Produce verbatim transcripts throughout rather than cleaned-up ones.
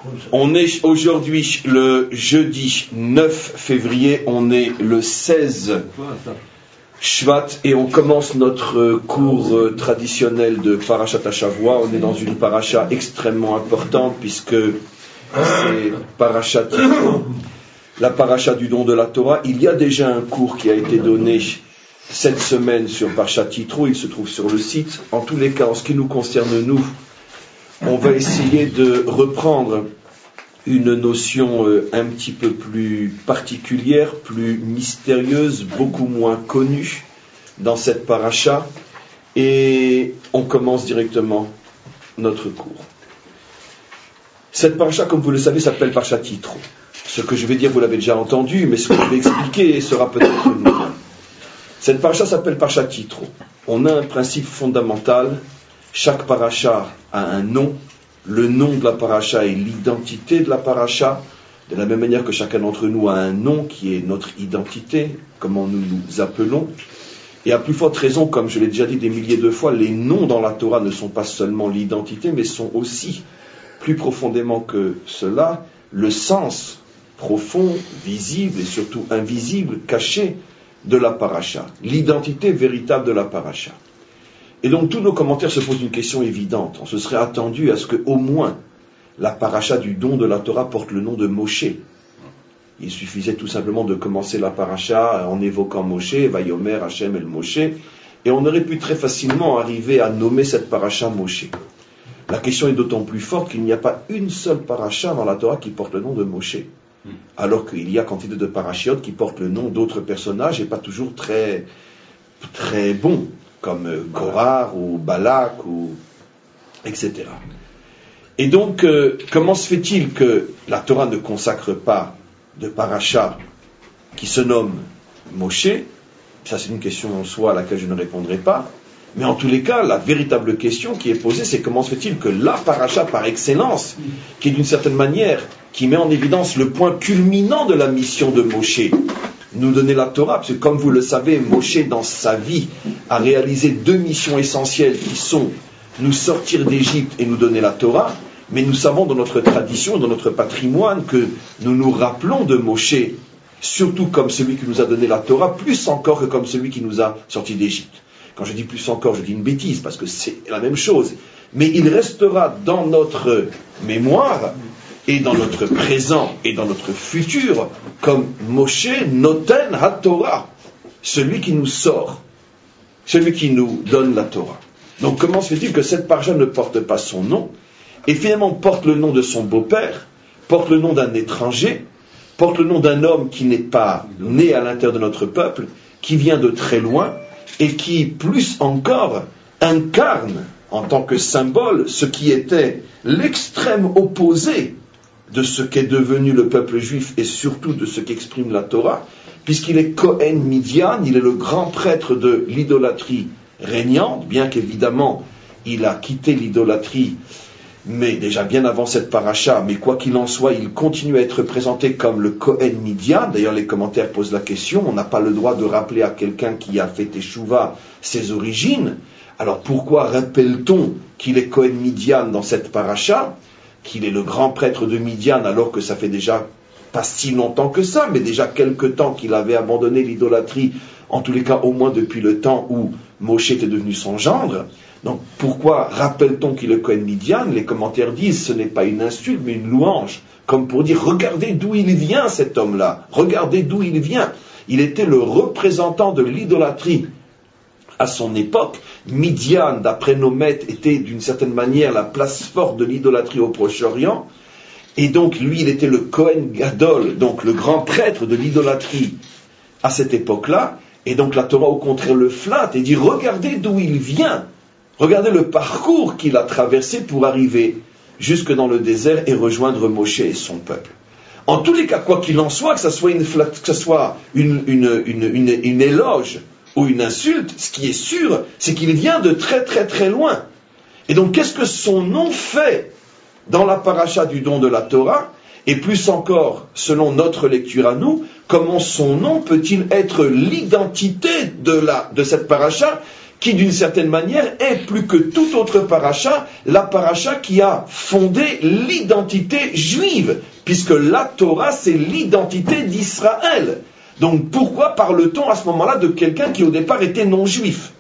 On est aujourd'hui le jeudi neuf février, on est le seize Shvat et on commence notre cours traditionnel de Parashat HaShavua. On est dans une paracha extrêmement importante puisque c'est Parashat Yitro, la paracha du don de la Torah. Il y a déjà un cours qui a été donné cette semaine sur Parashat Yitro, il se trouve sur le site. En tous les cas, en ce qui nous concerne nous, on va essayer de reprendre une notion euh, un petit peu plus particulière, plus mystérieuse, beaucoup moins connue dans cette paracha, et on commence directement notre cours. Cette paracha, comme vous le savez, s'appelle Parashat Yitro. Ce que je vais dire, vous l'avez déjà entendu, mais ce que je vais expliquer sera peut-être nouveau. Cette paracha s'appelle Parashat Yitro. On a un principe fondamental. Chaque paracha a un nom. Le nom de la paracha est l'identité de la paracha, de la même manière que chacun d'entre nous a un nom qui est notre identité, comment nous nous appelons. Et à plus forte raison, comme je l'ai déjà dit des milliers de fois, les noms dans la Torah ne sont pas seulement l'identité, mais sont aussi, plus profondément que cela, le sens profond, visible et surtout invisible, caché de la paracha, l'identité véritable de la paracha. Et donc tous nos commentaires se posent une question évidente. On se serait attendu à ce que au moins la paracha du don de la Torah porte le nom de Moshe. Il suffisait tout simplement de commencer la paracha en évoquant Moshe, Vayomer, Hashem el Moshe, et on aurait pu très facilement arriver à nommer cette paracha Moshe. La question est d'autant plus forte qu'il n'y a pas une seule paracha dans la Torah qui porte le nom de Moshe, alors qu'il y a quantité de parachiotes qui portent le nom d'autres personnages et pas toujours très, très bons, comme Korah ou Balak, ou et cetera. Et donc, euh, comment se fait-il que la Torah ne consacre pas de paracha qui se nomme Moshe? Ça, c'est une question en soi à laquelle je ne répondrai pas. Mais en tous les cas, la véritable question qui est posée, c'est comment se fait-il que la paracha par excellence, qui est d'une certaine manière, qui met en évidence le point culminant de la mission de Moshe, nous donner la Torah, parce que comme vous le savez, Moshe dans sa vie a réalisé deux missions essentielles qui sont nous sortir d'Égypte et nous donner la Torah, mais nous savons dans notre tradition, dans notre patrimoine, que nous nous rappelons de Moshe, surtout comme celui qui nous a donné la Torah, plus encore que comme celui qui nous a sortis d'Égypte. Quand je dis plus encore, je dis une bêtise, parce que c'est la même chose. Mais il restera dans notre mémoire, et dans notre présent et dans notre futur, comme Moshe Noten HaTorah, celui qui nous sort, celui qui nous donne la Torah. Donc comment se fait-il que cette paracha ne porte pas son nom, et finalement porte le nom de son beau-père, porte le nom d'un étranger, porte le nom d'un homme qui n'est pas né à l'intérieur de notre peuple, qui vient de très loin, et qui, plus encore, incarne en tant que symbole ce qui était l'extrême opposé de ce qu'est devenu le peuple juif et surtout de ce qu'exprime la Torah, puisqu'il est Kohen Midian, il est le grand prêtre de l'idolâtrie régnante, bien qu'évidemment il a quitté l'idolâtrie, mais déjà bien avant cette paracha, mais quoi qu'il en soit, il continue à être présenté comme le Kohen Midian. D'ailleurs les commentaires posent la question, on n'a pas le droit de rappeler à quelqu'un qui a fait Teshuvah ses origines, alors pourquoi rappelle-t-on qu'il est Kohen Midian dans cette paracha, qu'il est le grand prêtre de Midian, alors que ça fait déjà pas si longtemps que ça, mais déjà quelque temps qu'il avait abandonné l'idolâtrie, en tous les cas au moins depuis le temps où Moshe était devenu son gendre. Donc pourquoi rappelle-t-on qu'il est Kohen Midian? Les commentaires disent ce n'est pas une insulte mais une louange, comme pour dire regardez d'où il vient cet homme-là, regardez d'où il vient. Il était le représentant de l'idolâtrie à son époque. Midian, d'après nos maîtres, était d'une certaine manière la place forte de l'idolâtrie au Proche-Orient, et donc lui, il était le Kohen Gadol, donc le grand prêtre de l'idolâtrie à cette époque-là, et donc la Torah au contraire le flatte et dit regardez d'où il vient, regardez le parcours qu'il a traversé pour arriver jusque dans le désert et rejoindre Moshe et son peuple. En tous les cas, quoi qu'il en soit, que ce soit une, que ce soit une, une, une, une, une éloge ou une insulte, ce qui est sûr, c'est qu'il vient de très très très loin. Et donc, qu'est-ce que son nom fait dans la paracha du don de la Torah? Et plus encore, selon notre lecture à nous, comment son nom peut-il être l'identité de, la, de cette paracha qui d'une certaine manière est plus que toute autre paracha, la paracha qui a fondé l'identité juive, puisque la Torah c'est l'identité d'Israël. Donc pourquoi parle-t-on à ce moment-là de quelqu'un qui au départ était non-juif?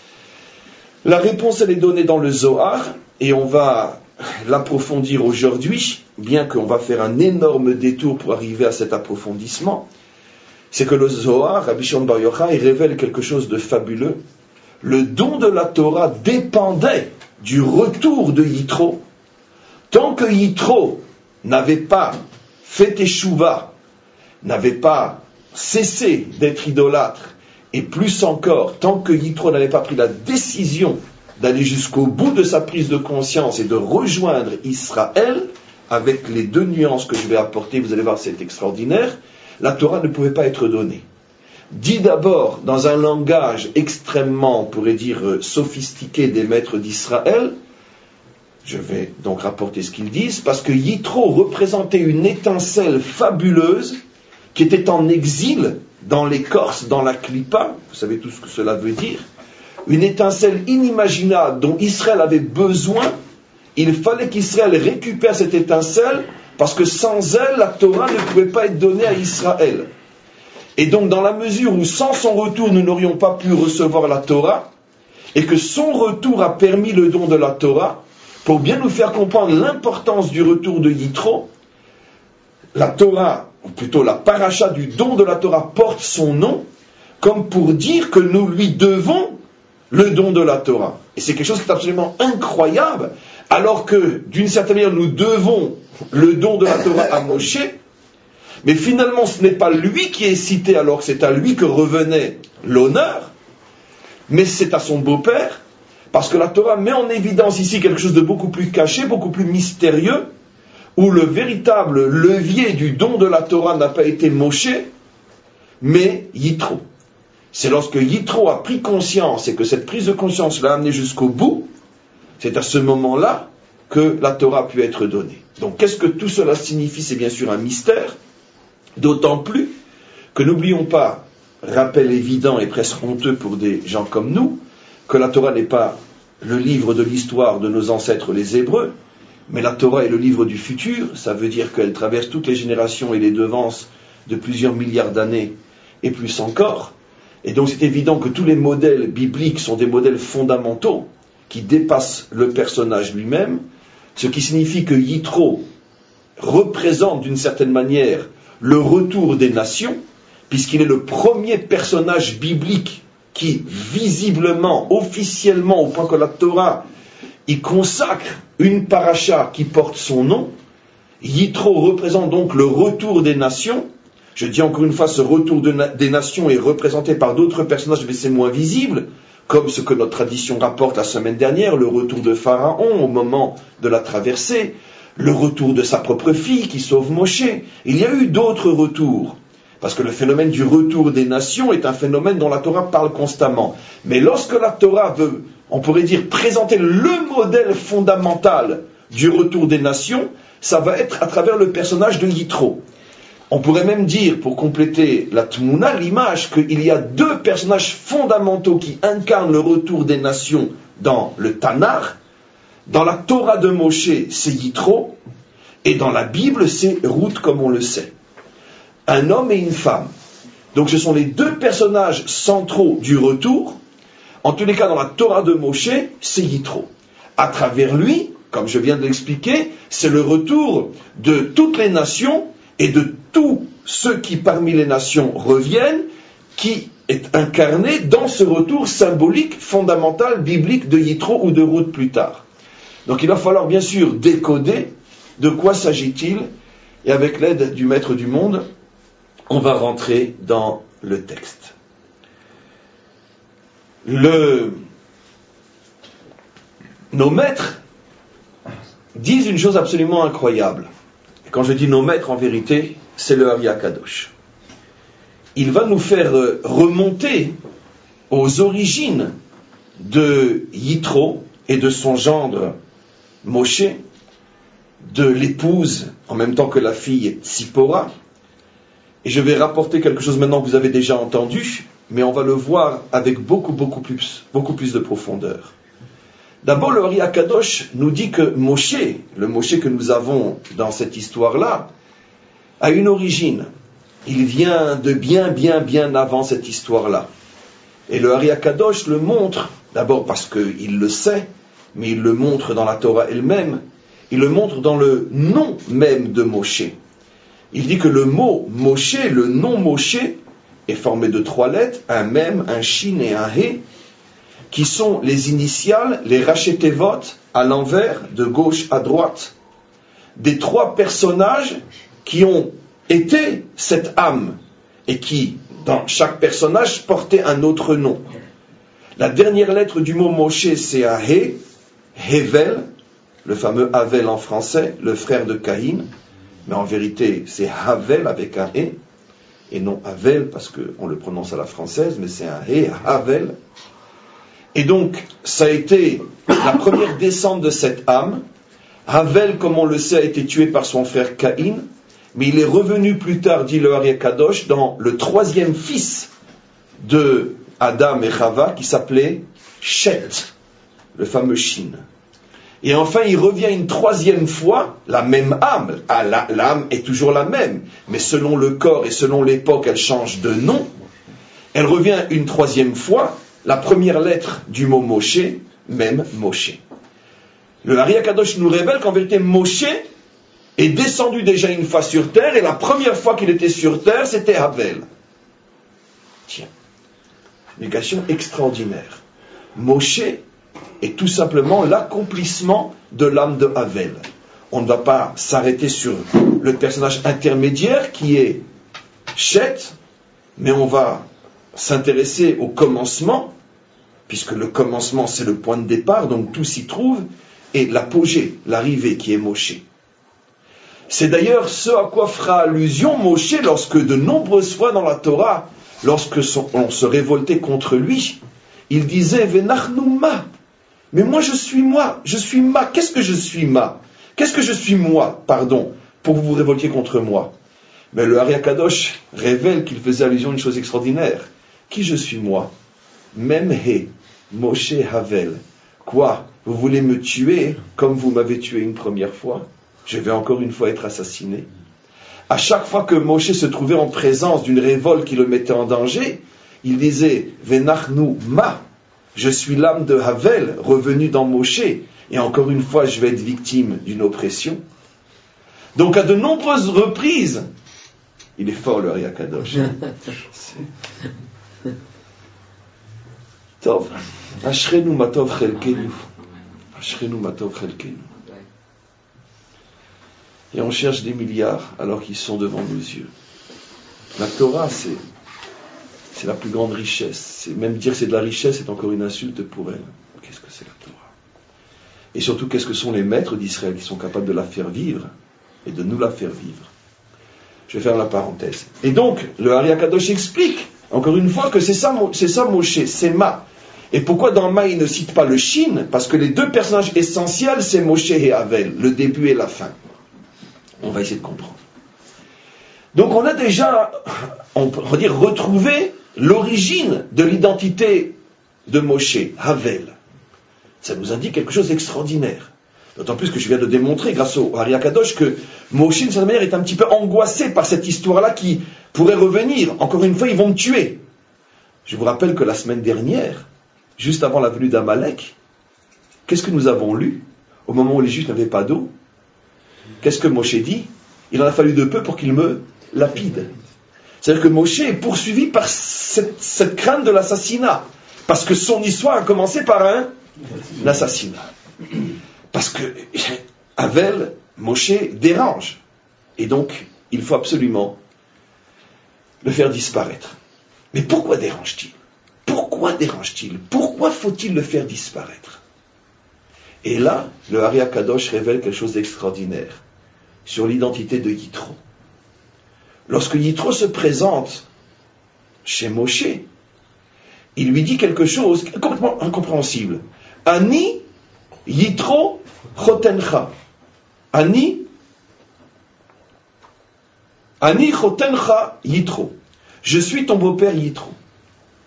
La réponse elle est donnée dans le Zohar, et on va l'approfondir aujourd'hui, bien qu'on va faire un énorme détour pour arriver à cet approfondissement. C'est que le Zohar, Rabbi Shimon Bar Yochai, révèle quelque chose de fabuleux. Le don de la Torah dépendait du retour de Yitro. Tant que Yitro n'avait pas fait teshuva, n'avait pas cessé d'être idolâtre, et plus encore, tant que Yitro n'avait pas pris la décision d'aller jusqu'au bout de sa prise de conscience et de rejoindre Israël, avec les deux nuances que je vais apporter, vous allez voir, c'est extraordinaire, la Torah ne pouvait pas être donnée. Dit d'abord dans un langage extrêmement, on pourrait dire, sophistiqué des maîtres d'Israël, je vais donc rapporter ce qu'ils disent, parce que Yitro représentait une étincelle fabuleuse qui était en exil dans l'écorce, dans la clipa, vous savez tout ce que cela veut dire, une étincelle inimaginable dont Israël avait besoin. Il fallait qu'Israël récupère cette étincelle, parce que sans elle, la Torah ne pouvait pas être donnée à Israël. Et donc, dans la mesure où sans son retour, nous n'aurions pas pu recevoir la Torah, et que son retour a permis le don de la Torah, pour bien nous faire comprendre l'importance du retour de Yitro, la Torah, ou plutôt la paracha du don de la Torah porte son nom, comme pour dire que nous lui devons le don de la Torah. Et c'est quelque chose qui est absolument incroyable, alors que, d'une certaine manière, nous devons le don de la Torah à Moshe, mais finalement, ce n'est pas lui qui est cité, alors que c'est à lui que revenait l'honneur, mais c'est à son beau-père, parce que la Torah met en évidence ici quelque chose de beaucoup plus caché, beaucoup plus mystérieux, où le véritable levier du don de la Torah n'a pas été Moshe, mais Yitro. C'est lorsque Yitro a pris conscience, et que cette prise de conscience l'a amené jusqu'au bout, c'est à ce moment-là que la Torah a pu être donnée. Donc qu'est-ce que tout cela signifie? C'est bien sûr un mystère, d'autant plus que n'oublions pas, rappel évident et presque honteux pour des gens comme nous, que la Torah n'est pas le livre de l'histoire de nos ancêtres les Hébreux, mais la Torah est le livre du futur. Ça veut dire qu'elle traverse toutes les générations et les devance de plusieurs milliards d'années et plus encore. Et donc c'est évident que tous les modèles bibliques sont des modèles fondamentaux qui dépassent le personnage lui-même, ce qui signifie que Yitro représente d'une certaine manière le retour des nations, puisqu'il est le premier personnage biblique qui, visiblement, officiellement, au point que la Torah y consacre une paracha qui porte son nom. Yitro représente donc le retour des nations. Je dis encore une fois, ce retour de na- des nations est représenté par d'autres personnages, mais c'est moins visible, comme ce que notre tradition rapporte la semaine dernière, le retour de Pharaon au moment de la traversée, le retour de sa propre fille qui sauve Moshe. Il y a eu d'autres retours, parce que le phénomène du retour des nations est un phénomène dont la Torah parle constamment. Mais lorsque la Torah veut, on pourrait dire, présenter le modèle fondamental du retour des nations, ça va être à travers le personnage de Yitro. On pourrait même dire, pour compléter la Tmouna, l'image, qu'il y a deux personnages fondamentaux qui incarnent le retour des nations dans le Tanakh. Dans la Torah de Moshe, c'est Yitro, et dans la Bible, c'est Ruth, comme on le sait. Un homme et une femme. Donc ce sont les deux personnages centraux du retour. En tous les cas, dans la Torah de Moshe, c'est Yitro. À travers lui, comme je viens de l'expliquer, c'est le retour de toutes les nations et de tous ceux qui parmi les nations reviennent, qui est incarné dans ce retour symbolique, fondamental, biblique de Yitro ou de Ruth plus tard. Donc il va falloir bien sûr décoder de quoi s'agit-il, et avec l'aide du Maître du Monde, on va rentrer dans le texte. Le... Nos maîtres disent une chose absolument incroyable. Et quand je dis nos maîtres, en vérité, c'est le Ari Akadosh. Il va nous faire remonter aux origines de Yitro et de son gendre Moshe, de l'épouse en même temps que la fille Tzipora. Et je vais rapporter quelque chose maintenant que vous avez déjà entendu, mais on va le voir avec beaucoup, beaucoup plus, beaucoup plus de profondeur. D'abord, le Ari Akadosh nous dit que Moshe, le Moshe que nous avons dans cette histoire-là, a une origine. Il vient de bien, bien, bien avant cette histoire-là. Et le Ari Akadosh le montre, d'abord parce qu'il le sait, mais il le montre dans la Torah elle-même, il le montre dans le nom même de Moshe. Il dit que le mot Moshe, le nom Moshe, est formé de trois lettres, un mem, un shin et un he, qui sont les initiales, les rachetevot, à l'envers, de gauche à droite, des trois personnages qui ont été cette âme, et qui, dans chaque personnage, portait un autre nom. La dernière lettre du mot Moshe, c'est un he, Hevel, le fameux Havel en français, le frère de Caïn, mais en vérité, c'est Havel avec un E, et non Havel, parce qu'on le prononce à la française, mais c'est un He, Havel. Et donc, ça a été la première descente de cette âme. Havel, comme on le sait, a été tué par son frère Caïn, mais il est revenu plus tard, dit le Ari Akadosh, dans le troisième fils de Adam et Chava, qui s'appelait Shet, le fameux Shin. Et enfin, il revient une troisième fois, la même âme. Ah, la, l'âme est toujours la même, mais selon le corps et selon l'époque, elle change de nom. Elle revient une troisième fois, la première lettre du mot Moshe, même Moshe. Le Ari Akadosh nous révèle qu'en vérité, Moshe est descendu déjà une fois sur terre, et la première fois qu'il était sur terre, c'était Havel. Tiens, une question extraordinaire. Moshe est tout simplement l'accomplissement de l'âme de Havel. On ne va pas s'arrêter sur le personnage intermédiaire qui est Shet, mais on va s'intéresser au commencement, puisque le commencement c'est le point de départ, donc tout s'y trouve, et l'apogée, l'arrivée qui est Moshe. C'est d'ailleurs ce à quoi fera allusion Moshe lorsque de nombreuses fois dans la Torah, lorsque son, on se révoltait contre lui, il disait « Venachnu ma » mais moi je suis moi, je suis ma. Qu'est-ce que je suis ma? Qu'est-ce que je suis moi, pardon, pour que vous vous révoltiez contre moi? Mais le Ari Akadosh révèle qu'il faisait allusion à une chose extraordinaire. Qui je suis moi? Même he, Moshe Havel. Quoi? Vous voulez me tuer comme vous m'avez tué une première fois? Je vais encore une fois être assassiné. À chaque fois que Moshe se trouvait en présence d'une révolte qui le mettait en danger, il disait Venachnu ma. Je suis l'âme de Havel, revenu dans Moshe, et encore une fois, je vais être victime d'une oppression. Donc, à de nombreuses reprises, il est fort le Ari Akadosh. Tov, Ashrenu matov chelkenu, Ashrenu matov chelkenu. Et on cherche des milliards alors qu'ils sont devant nos yeux. La Torah, c'est C'est la plus grande richesse. C'est, même dire que c'est de la richesse, c'est encore une insulte pour elle. Qu'est-ce que c'est la Torah? Et surtout, qu'est-ce que sont les maîtres d'Israël qui sont capables de la faire vivre et de nous la faire vivre? Je vais faire la parenthèse. Et donc, le Ari Akadosh explique, encore une fois, que c'est ça, c'est ça Moshe, c'est Ma. Et pourquoi dans Ma, il ne cite pas le Shin? Parce que les deux personnages essentiels, c'est Moshe et Havel, le début et la fin. On va essayer de comprendre. Donc, on a déjà, on peut dire, retrouvé l'origine de l'identité de Moshe, Havel. Ça nous indique quelque chose d'extraordinaire. D'autant plus que je viens de démontrer, grâce au Ari Akadosh, que Moshe, d'une certaine manière, est un petit peu angoissé par cette histoire-là qui pourrait revenir. Encore une fois, ils vont me tuer. Je vous rappelle que la semaine dernière, juste avant la venue d'Amalek, qu'est-ce que nous avons lu au moment où les Juifs n'avaient pas d'eau? Qu'est-ce que Moshe dit? Il en a fallu de peu pour qu'il me lapide. C'est-à-dire que Moshe est poursuivi par cette, cette crainte de l'assassinat. Parce que son histoire a commencé par un, un assassinat. Parce que Havel, Moshe dérange. Et donc, il faut absolument le faire disparaître. Mais pourquoi dérange-t-il? Pourquoi dérange-t-il? Pourquoi faut-il le faire disparaître? Et là, le Ari Akadosh révèle quelque chose d'extraordinaire sur l'identité de Yitro. Lorsque Yitro se présente chez Moshe, il lui dit quelque chose complètement incompréhensible. Ani Yitro chotencha. Ani Ani chotencha Yitro. Je suis ton beau-père Yitro.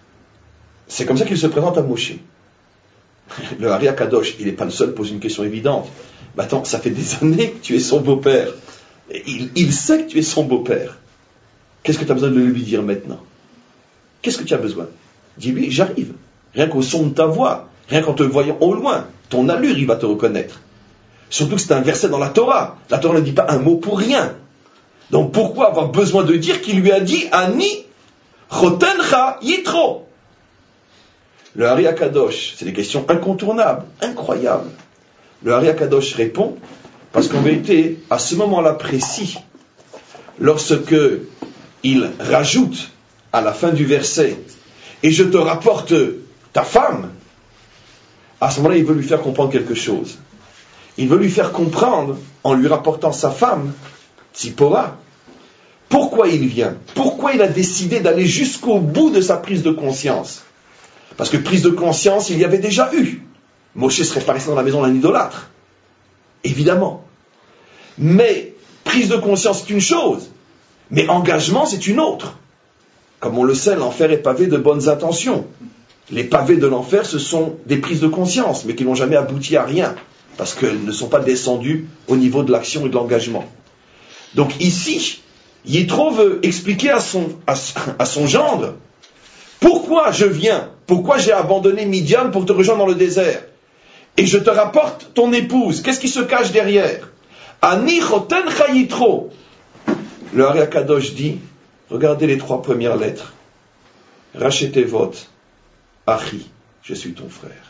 c'est comme ça qu'il se présente à Moshe. Le Hari Akadosh, il n'est pas le seul à poser une question évidente. Mais attends, ça fait des années que tu es son beau-père. Il, il sait que tu es son beau-père. Qu'est-ce que tu as besoin de lui dire maintenant? Qu'est-ce que tu as besoin? Dis-lui, j'arrive. Rien qu'au son de ta voix, rien qu'en te voyant au loin, ton allure, il va te reconnaître. Surtout que c'est un verset dans la Torah. La Torah ne dit pas un mot pour rien. Donc pourquoi avoir besoin de dire qu'il lui a dit Ani chotencha yitro? Le Hari Akadosh, c'est des questions incontournables, incroyables. Le Hari Akadosh répond, parce qu'en vérité, à ce moment-là précis, lorsque il rajoute à la fin du verset, et je te rapporte ta femme, à ce moment-là, il veut lui faire comprendre quelque chose. Il veut lui faire comprendre, en lui rapportant sa femme, Tzipora, pourquoi il vient, pourquoi il a décidé d'aller jusqu'au bout de sa prise de conscience. Parce que prise de conscience, il y avait déjà eu. Moshe serait pas resté dans la maison d'un idolâtre. Évidemment. Mais prise de conscience, c'est une chose. Mais engagement, c'est une autre. Comme on le sait, l'enfer est pavé de bonnes intentions. Les pavés de l'enfer, ce sont des prises de conscience, mais qui n'ont jamais abouti à rien. Parce qu'elles ne sont pas descendues au niveau de l'action et de l'engagement. Donc ici, Yitro veut expliquer à son, à, à son gendre pourquoi je viens, pourquoi j'ai abandonné Midian pour te rejoindre dans le désert. Et je te rapporte ton épouse. Qu'est-ce qui se cache derrière? Ani chotencha Yitro. Le Hari Akadosh dit, regardez les trois premières lettres. Rachetevot, Achi, je suis ton frère.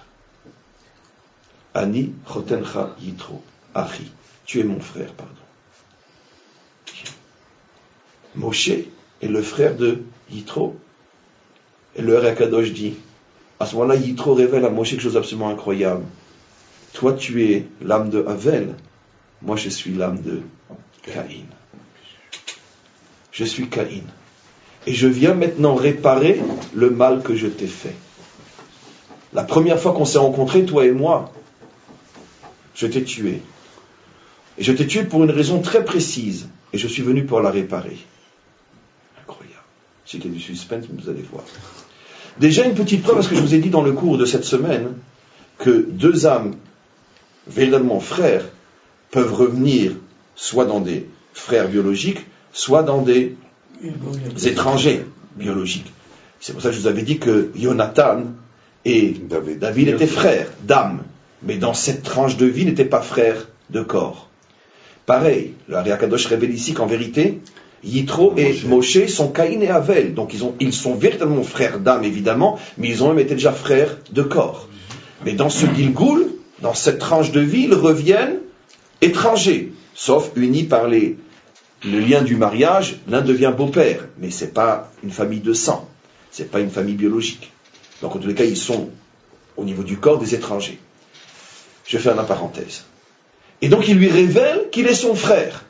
Ani chotencha Yitro, Achi, tu es mon frère, pardon. Moshe est le frère de Yitro. Et le Hari Akadosh dit, à ce moment-là, Yitro révèle à Moshe quelque chose d'absolument incroyable. Toi, tu es l'âme de Havel, moi, je suis l'âme de Caïn. Je suis Caïn. Et je viens maintenant réparer le mal que je t'ai fait. La première fois qu'on s'est rencontrés, toi et moi, je t'ai tué. Et je t'ai tué pour une raison très précise. Et je suis venu pour la réparer. Incroyable. C'était du suspense, mais vous allez voir. Déjà une petite preuve, parce que je vous ai dit dans le cours de cette semaine, que deux âmes, véritablement frères, peuvent revenir soit dans des frères biologiques, soit dans des étrangers biologiques. C'est pour ça que je vous avais dit que Jonathan et David, David étaient frères d'âme, mais dans cette tranche de vie n'étaient pas frères de corps. Pareil, le Hari Akadosh révèle ici qu'en vérité, Yitro et Moshe sont Caïn et Havel, donc ils, ont, ils sont véritablement frères d'âme évidemment, mais ils ont même été déjà frères de corps. Mais dans ce Gilgoul, dans cette tranche de vie, ils reviennent étrangers, sauf unis par les, le lien du mariage, l'un devient beau-père, mais ce n'est pas une famille de sang, ce n'est pas une famille biologique. Donc en tous les cas, ils sont au niveau du corps des étrangers. Je fais une parenthèse. Et donc il lui révèle qu'il est son frère.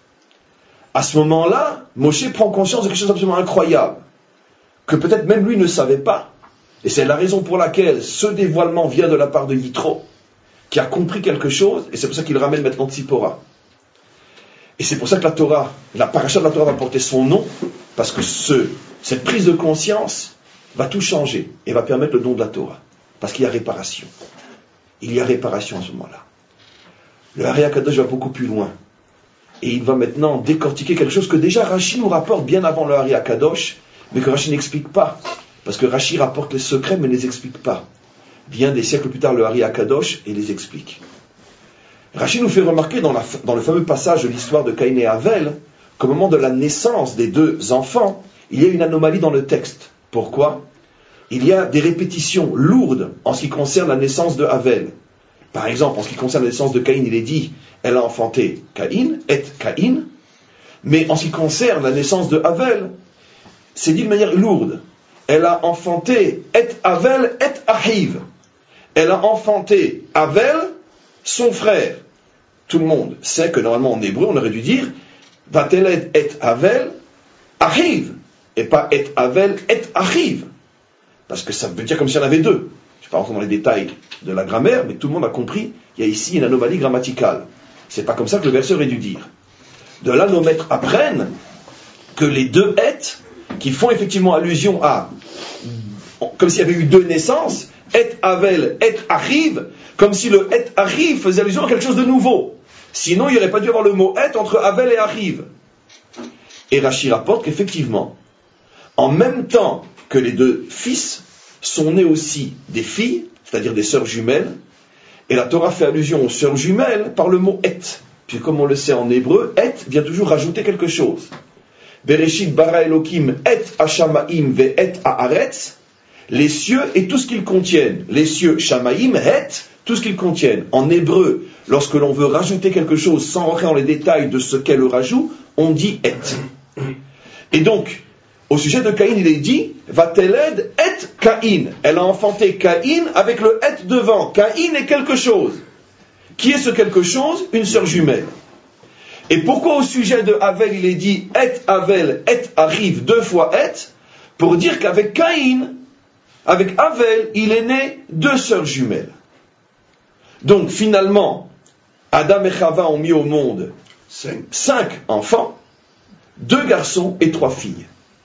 À ce moment-là, Moshe prend conscience de quelque chose d'absolument incroyable, que peut-être même lui ne savait pas, et c'est la raison pour laquelle ce dévoilement vient de la part de Yitro, qui a compris quelque chose, et c'est pour ça qu'il ramène maintenant Tzipora. Et c'est pour ça que la Torah, la paracha de la Torah va porter son nom, parce que ce, cette prise de conscience va tout changer, et va permettre le don de la Torah, parce qu'il y a réparation. Il y a réparation à ce moment-là. Le Hari Akadosh va beaucoup plus loin. Et il va maintenant décortiquer quelque chose que déjà Rashi nous rapporte bien avant le Hari Akadosh, mais que Rashi n'explique pas. Parce que Rashi rapporte les secrets, mais ne les explique pas. Bien des siècles plus tard, le Hari Akadosh, et les explique. Rashi nous fait remarquer dans, la, dans le fameux passage de l'histoire de Caïn et Havel, qu'au moment de la naissance des deux enfants, il y a une anomalie dans le texte. Pourquoi? Il y a des répétitions lourdes en ce qui concerne la naissance de Havel. Par exemple, en ce qui concerne la naissance de Caïn, il est dit, elle a enfanté Caïn, et Caïn, mais en ce qui concerne la naissance de Havel, c'est dit de manière lourde. Elle a enfanté et Havel, et Ahiv. Elle a enfanté Havel, son frère. Tout le monde sait que normalement en hébreu, on aurait dû dire, Vatelet et Havel, Ahiv, et pas et Havel, et Ahiv. Parce que ça veut dire comme s'il y en avait deux. Je ne vais pas rentrer dans les détails de la grammaire, mais tout le monde a compris qu'il y a ici une anomalie grammaticale. C'est pas comme ça que le verseur aurait dû dire. De là, nos maîtres apprennent que les deux êtes, qui font effectivement allusion à comme s'il y avait eu deux naissances, et Havel, et arrive, comme si le et arrive faisait allusion à quelque chose de nouveau. Sinon, il n'y aurait pas dû avoir le mot et entre Havel et arrive. Et Rashi rapporte qu'effectivement, en même temps que les deux fils, sont nés aussi des filles, c'est-à-dire des sœurs jumelles, et la Torah fait allusion aux sœurs jumelles par le mot et. Puis comme on le sait en hébreu, et vient toujours rajouter quelque chose. Bereshit bara Elokim et hashamaim ve et haaretz, les cieux et tout ce qu'ils contiennent. Les cieux, shamaim, et, tout ce qu'ils contiennent. En hébreu, lorsque l'on veut rajouter quelque chose sans rentrer dans les détails de ce qu'est le rajout, on dit et. Et donc, au sujet de Caïn, il est dit Vateled et Caïn. Elle a enfanté Caïn avec le et devant. Caïn est quelque chose. Qui est ce quelque chose? Une sœur jumelle. Et pourquoi au sujet de Havel, il est dit et Havel, et arrive deux fois et? Pour dire qu'avec Caïn, avec Havel, il est né deux sœurs jumelles. Donc finalement, Adam et Chava ont mis au monde cinq, cinq enfants, deux garçons et trois filles.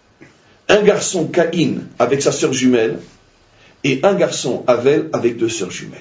Un garçon Caïn avec sa sœur jumelle et un garçon Havel avec deux sœurs jumelles.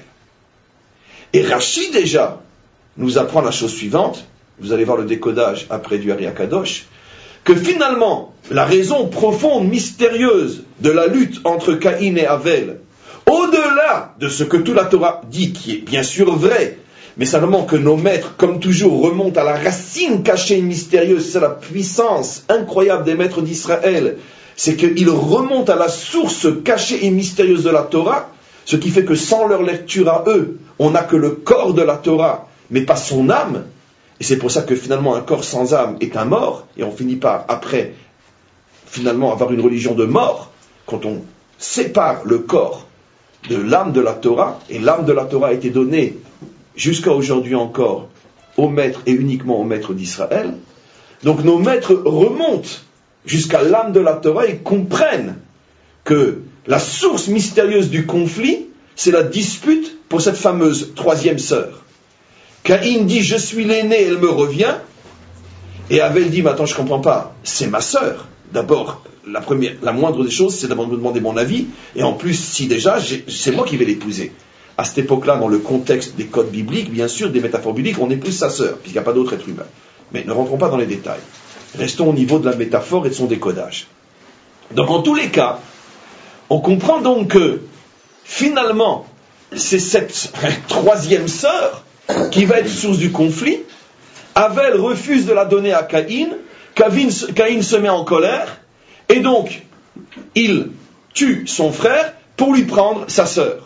Et Rashi déjà nous apprend la chose suivante, vous allez voir le décodage après du Ari Akadosh, que finalement la raison profonde, mystérieuse de la lutte entre Caïn et Havel, au-delà de ce que toute la Torah dit, qui est bien sûr vrai, mais simplement que nos maîtres, comme toujours, remontent à la racine cachée et mystérieuse, c'est la puissance incroyable des maîtres d'Israël, c'est qu'ils remontent à la source cachée et mystérieuse de la Torah, ce qui fait que sans leur lecture à eux, on n'a que le corps de la Torah, mais pas son âme. Et c'est pour ça que finalement un corps sans âme est un mort, et on finit par, après, finalement avoir une religion de mort, quand on sépare le corps de l'âme de la Torah, et l'âme de la Torah a été donnée jusqu'à aujourd'hui encore aux maîtres et uniquement aux maîtres d'Israël. Donc nos maîtres remontent jusqu'à l'âme de la Torah et comprennent que la source mystérieuse du conflit, c'est la dispute pour cette fameuse troisième sœur. Caïn dit « je suis l'aîné, elle me revient », et Havel dit « mais attends, je ne comprends pas, c'est ma sœur. D'abord, la, première, la moindre des choses, c'est d'abord de me demander mon avis, et en plus, si déjà, j'ai, c'est moi qui vais l'épouser. » À cette époque-là, dans le contexte des codes bibliques, bien sûr, des métaphores bibliques, on épouse sa sœur, puisqu'il n'y a pas d'autre être humain. Mais ne rentrons pas dans les détails. Restons au niveau de la métaphore et de son décodage. Donc, en tous les cas, on comprend donc que, finalement, c'est cette troisième sœur qui va être source du conflit. Havel refuse de la donner à Caïn. Caïn, Caïn se met en colère. Et donc, il tue son frère pour lui prendre sa sœur.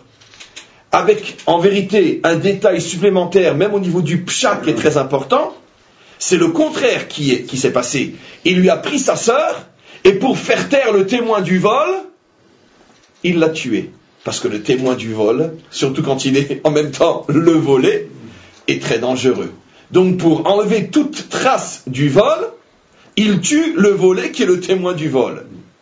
Avec, en vérité, un détail supplémentaire, même au niveau du pshat qui est très important, c'est le contraire qui, est, qui s'est passé. Il lui a pris sa sœur, et pour faire taire le témoin du vol, il l'a tué. Parce que le témoin du vol, surtout quand il est en même temps le volé, est très dangereux. Donc pour enlever toute trace du vol, il tue le volé qui est le témoin du vol.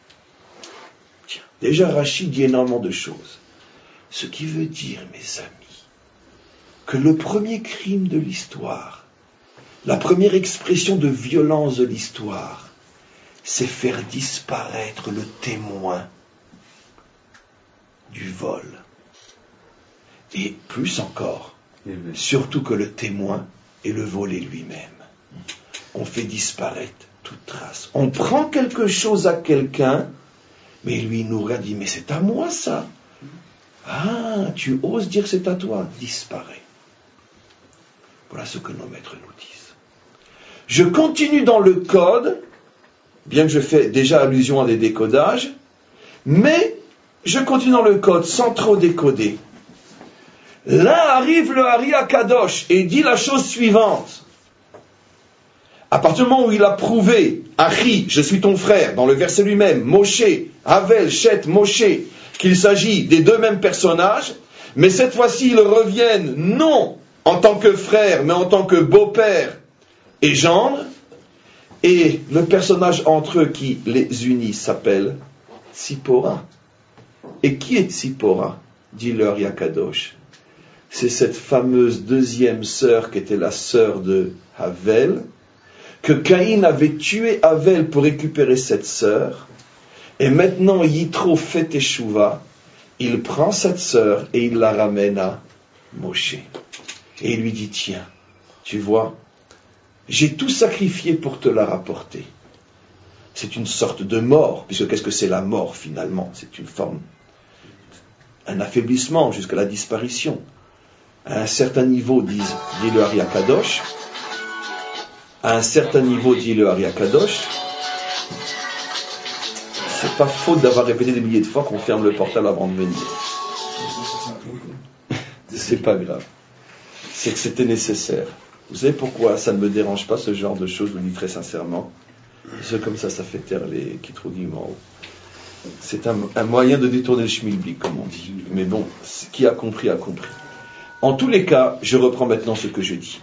Tiens, déjà Rachid dit énormément de choses. Ce qui veut dire, mes amis, que le premier crime de l'histoire, la première expression de violence de l'histoire, c'est faire disparaître le témoin du vol. Et plus encore, surtout que le témoin est le volé lui-même. On fait disparaître toute trace. On prend quelque chose à quelqu'un, mais lui il nous regarde, dit, mais c'est à moi ça. Ah, tu oses dire c'est à toi, disparaît. Voilà ce que nos maîtres nous disent. Je continue dans le code, bien que je fais déjà allusion à des décodages, mais je continue dans le code sans trop décoder. Là arrive le Ari Akadosh et dit la chose suivante. À partir du moment où il a prouvé, Achi, je suis ton frère, dans le verset lui-même, Moshe, Havel, Shet, Moshe, qu'il s'agit des deux mêmes personnages, mais cette fois-ci ils reviennent non en tant que frère, mais en tant que beau-père et gendre, et le personnage entre eux qui les unit s'appelle Tzipora. Et qui est Tzipora? Dit le Ari Akadosh. C'est cette fameuse deuxième sœur qui était la sœur de Havel, que Caïn avait tué Havel pour récupérer cette sœur, et maintenant Yitro fait Teshuva, il prend cette sœur et il la ramène à Moshe. Et il lui dit, tiens, tu vois, j'ai tout sacrifié pour te la rapporter. C'est une sorte de mort, puisque qu'est-ce que c'est la mort finalement? C'est une forme, un affaiblissement jusqu'à la disparition. À un certain niveau, dit, dit le Ari Akadosh, à un certain niveau, dit le Ari Akadosh, c'est pas faute d'avoir répété des milliers de fois qu'on ferme le portail avant de venir. C'est pas grave. C'est que c'était nécessaire. Vous savez pourquoi ça ne me dérange pas, ce genre de choses, je vous le dis très sincèrement. C'est comme ça, ça fait taire les Kitrougim en haut. C'est un, un moyen de détourner le schmilblick, comme on dit. Mais bon, qui a compris, a compris. En tous les cas, je reprends maintenant ce que je dis.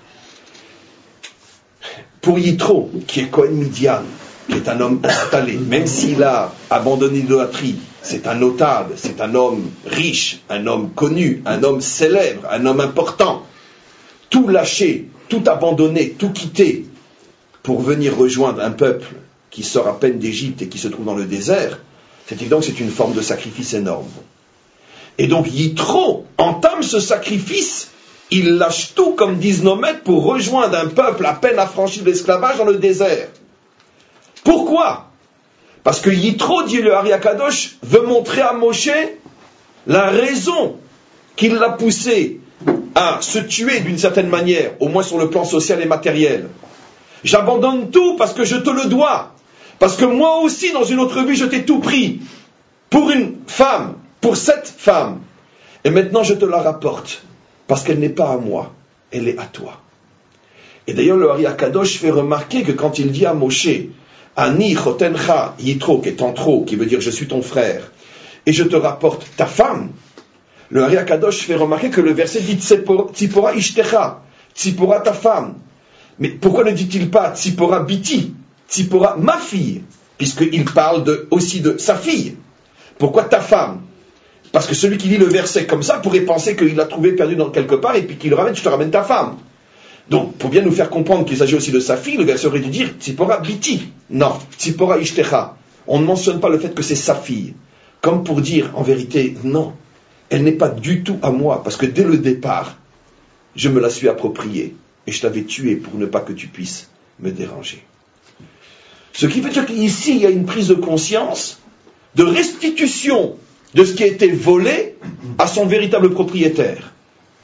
Pour Yitro, qui est Cohen Midian, qui est un homme installé, même s'il a abandonné l'idolâtrie, c'est un notable, c'est un homme riche, un homme connu, un homme célèbre, un homme important. Tout lâcher, tout abandonner, tout quitter pour venir rejoindre un peuple qui sort à peine d'Égypte et qui se trouve dans le désert, c'est évident que c'est une forme de sacrifice énorme. Et donc Yitro entame ce sacrifice, il lâche tout, comme disent nos maîtres, pour rejoindre un peuple à peine affranchi de l'esclavage dans le désert. Pourquoi? Parce que Yitro, dit le Ari Akadosh, veut montrer à Moshe la raison qui l'a poussé à se tuer d'une certaine manière, au moins sur le plan social et matériel. J'abandonne tout parce que je te le dois. Parce que moi aussi, dans une autre vie, je t'ai tout pris. Pour une femme, pour cette femme. Et maintenant, je te la rapporte. Parce qu'elle n'est pas à moi, elle est à toi. Et d'ailleurs, le Ari Akadosh fait remarquer que quand il dit à Moshe, Ani chotencha Yitro, qui est en trop, qui veut dire je suis ton frère, et je te rapporte ta femme, le Ari Akadosh fait remarquer que le verset dit Tzipora ishtecha, Tzipora ta femme. Mais pourquoi ne dit-il pas Tzipora biti, Tzipora ma fille, puisqu'il parle de, aussi de sa fille? Pourquoi ta femme? Parce que celui qui lit le verset comme ça pourrait penser qu'il l'a trouvé perdu dans quelque part et puis qu'il le ramène, je te ramène ta femme. Donc, pour bien nous faire comprendre qu'il s'agit aussi de sa fille, le verset aurait dû dire Tzipora biti. Non, Tzipora ishtecha. On ne mentionne pas le fait que c'est sa fille. Comme pour dire, en vérité, non, elle n'est pas du tout à moi, parce que dès le départ, je me la suis appropriée et je t'avais tuée pour ne pas que tu puisses me déranger. Ce qui veut dire qu'ici, il y a une prise de conscience de restitution de ce qui a été volé à son véritable propriétaire.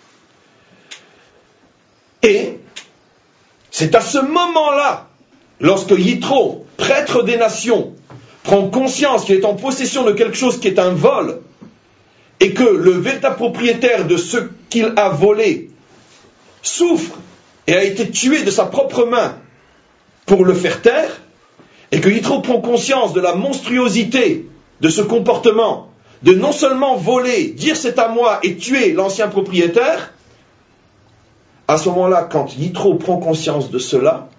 Et c'est à ce moment-là, lorsque Yitro, prêtre des nations, prend conscience qu'il est en possession de quelque chose qui est un vol, et que le véritable propriétaire de ce qu'il a volé souffre et a été tué de sa propre main pour le faire taire, et que Yitro prend conscience de la monstruosité de ce comportement, de non seulement voler, dire c'est à moi et tuer l'ancien propriétaire, à ce moment-là, quand Yitro prend conscience de cela,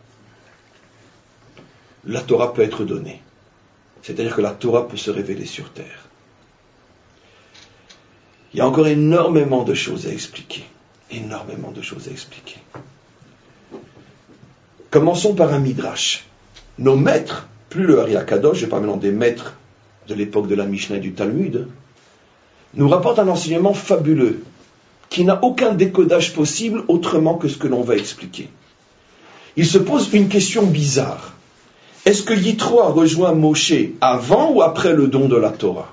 la Torah peut être donnée. C'est-à-dire que la Torah peut se révéler sur terre. Il y a encore énormément de choses à expliquer. Énormément de choses à expliquer. Commençons par un midrash. Nos maîtres, plus le Ari Akadosh, je parle maintenant des maîtres de l'époque de la Mishnah et du Talmud, nous rapportent un enseignement fabuleux, qui n'a aucun décodage possible autrement que ce que l'on va expliquer. Il se pose une question bizarre. Est-ce que Yitro a rejoint Moshe avant ou après le don de la Torah?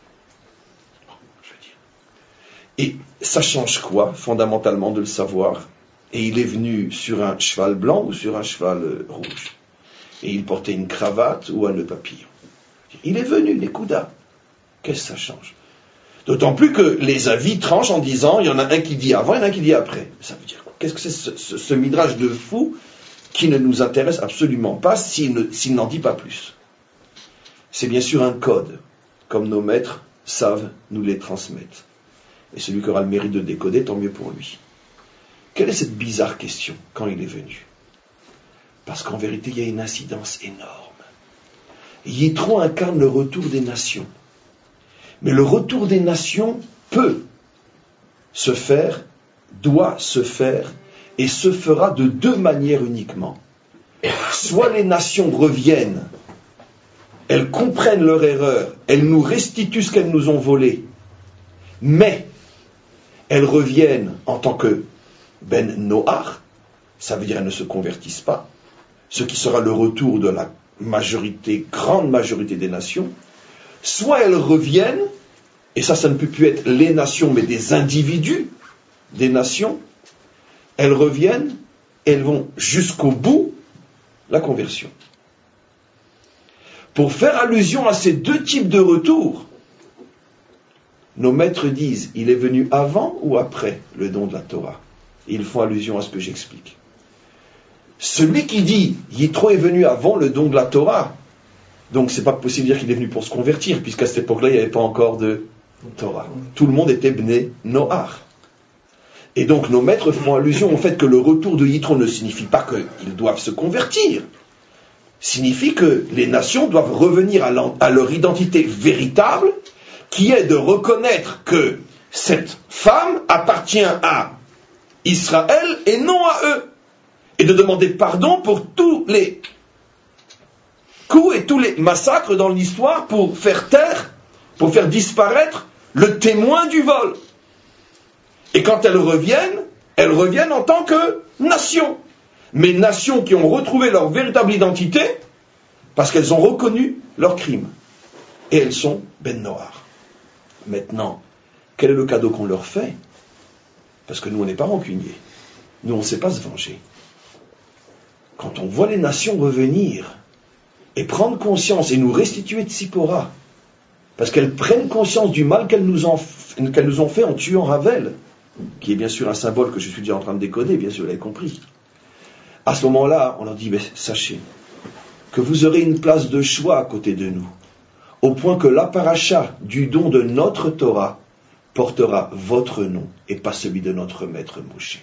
Et ça change quoi, fondamentalement, de le savoir? Et il est venu sur un cheval blanc ou sur un cheval rouge? Et il portait une cravate ou un nœud papillon? Il est venu, les Kouda. Qu'est-ce que ça change? D'autant plus que les avis tranchent en disant, il y en a un qui dit avant, il y en a un qui dit après. Ça veut dire quoi? Qu'est-ce que c'est ce, ce, ce midrash de fou qui ne nous intéresse absolument pas s'il, ne, s'il n'en dit pas plus? C'est bien sûr un code, comme nos maîtres savent nous les transmettre. Et celui qui aura le mérite de décoder, tant mieux pour lui. Quelle est cette bizarre question quand il est venu? Parce qu'en vérité, il y a une incidence énorme. Yitro incarne le retour des nations. Mais le retour des nations peut se faire, doit se faire, et se fera de deux manières uniquement. Soit les nations reviennent, elles comprennent leur erreur, elles nous restituent ce qu'elles nous ont volé, mais elles reviennent en tant que Ben Noach, ça veut dire elles ne se convertissent pas, ce qui sera le retour de la majorité, grande majorité des nations, soit elles reviennent, et ça, ça ne peut plus être les nations, mais des individus des nations, elles reviennent, elles vont jusqu'au bout la conversion. Pour faire allusion à ces deux types de retours, nos maîtres disent, il est venu avant ou après le don de la Torah? Et ils font allusion à ce que j'explique. Celui qui dit, Yitro est venu avant le don de la Torah, donc c'est pas possible de dire qu'il est venu pour se convertir, puisqu'à cette époque-là, il n'y avait pas encore de Torah. Tout le monde était Bné Noach. Et donc nos maîtres font allusion au fait que le retour de Yitro ne signifie pas qu'ils doivent se convertir. Signifie que les nations doivent revenir à leur identité véritable, qui est de reconnaître que cette femme appartient à Israël et non à eux, et de demander pardon pour tous les coups et tous les massacres dans l'histoire pour faire taire, pour faire disparaître le témoin du vol. Et quand elles reviennent, elles reviennent en tant que nation. Mais nations qui ont retrouvé leur véritable identité parce qu'elles ont reconnu leurs crimes. Et elles sont Ben Noach. Maintenant, quel est le cadeau qu'on leur fait? Parce que nous, on n'est pas rancuniers. Nous, on ne sait pas se venger. Quand on voit les nations revenir et prendre conscience et nous restituer Tzipora, parce qu'elles prennent conscience du mal qu'elles nous ont, qu'elles nous ont fait en tuant Havel, qui est bien sûr un symbole que je suis déjà en train de décoder, bien sûr, vous l'avez compris. À ce moment-là, on leur dit, mais sachez que vous aurez une place de choix à côté de nous, au point que la paracha du don de notre Torah portera votre nom et pas celui de notre maître Moshe.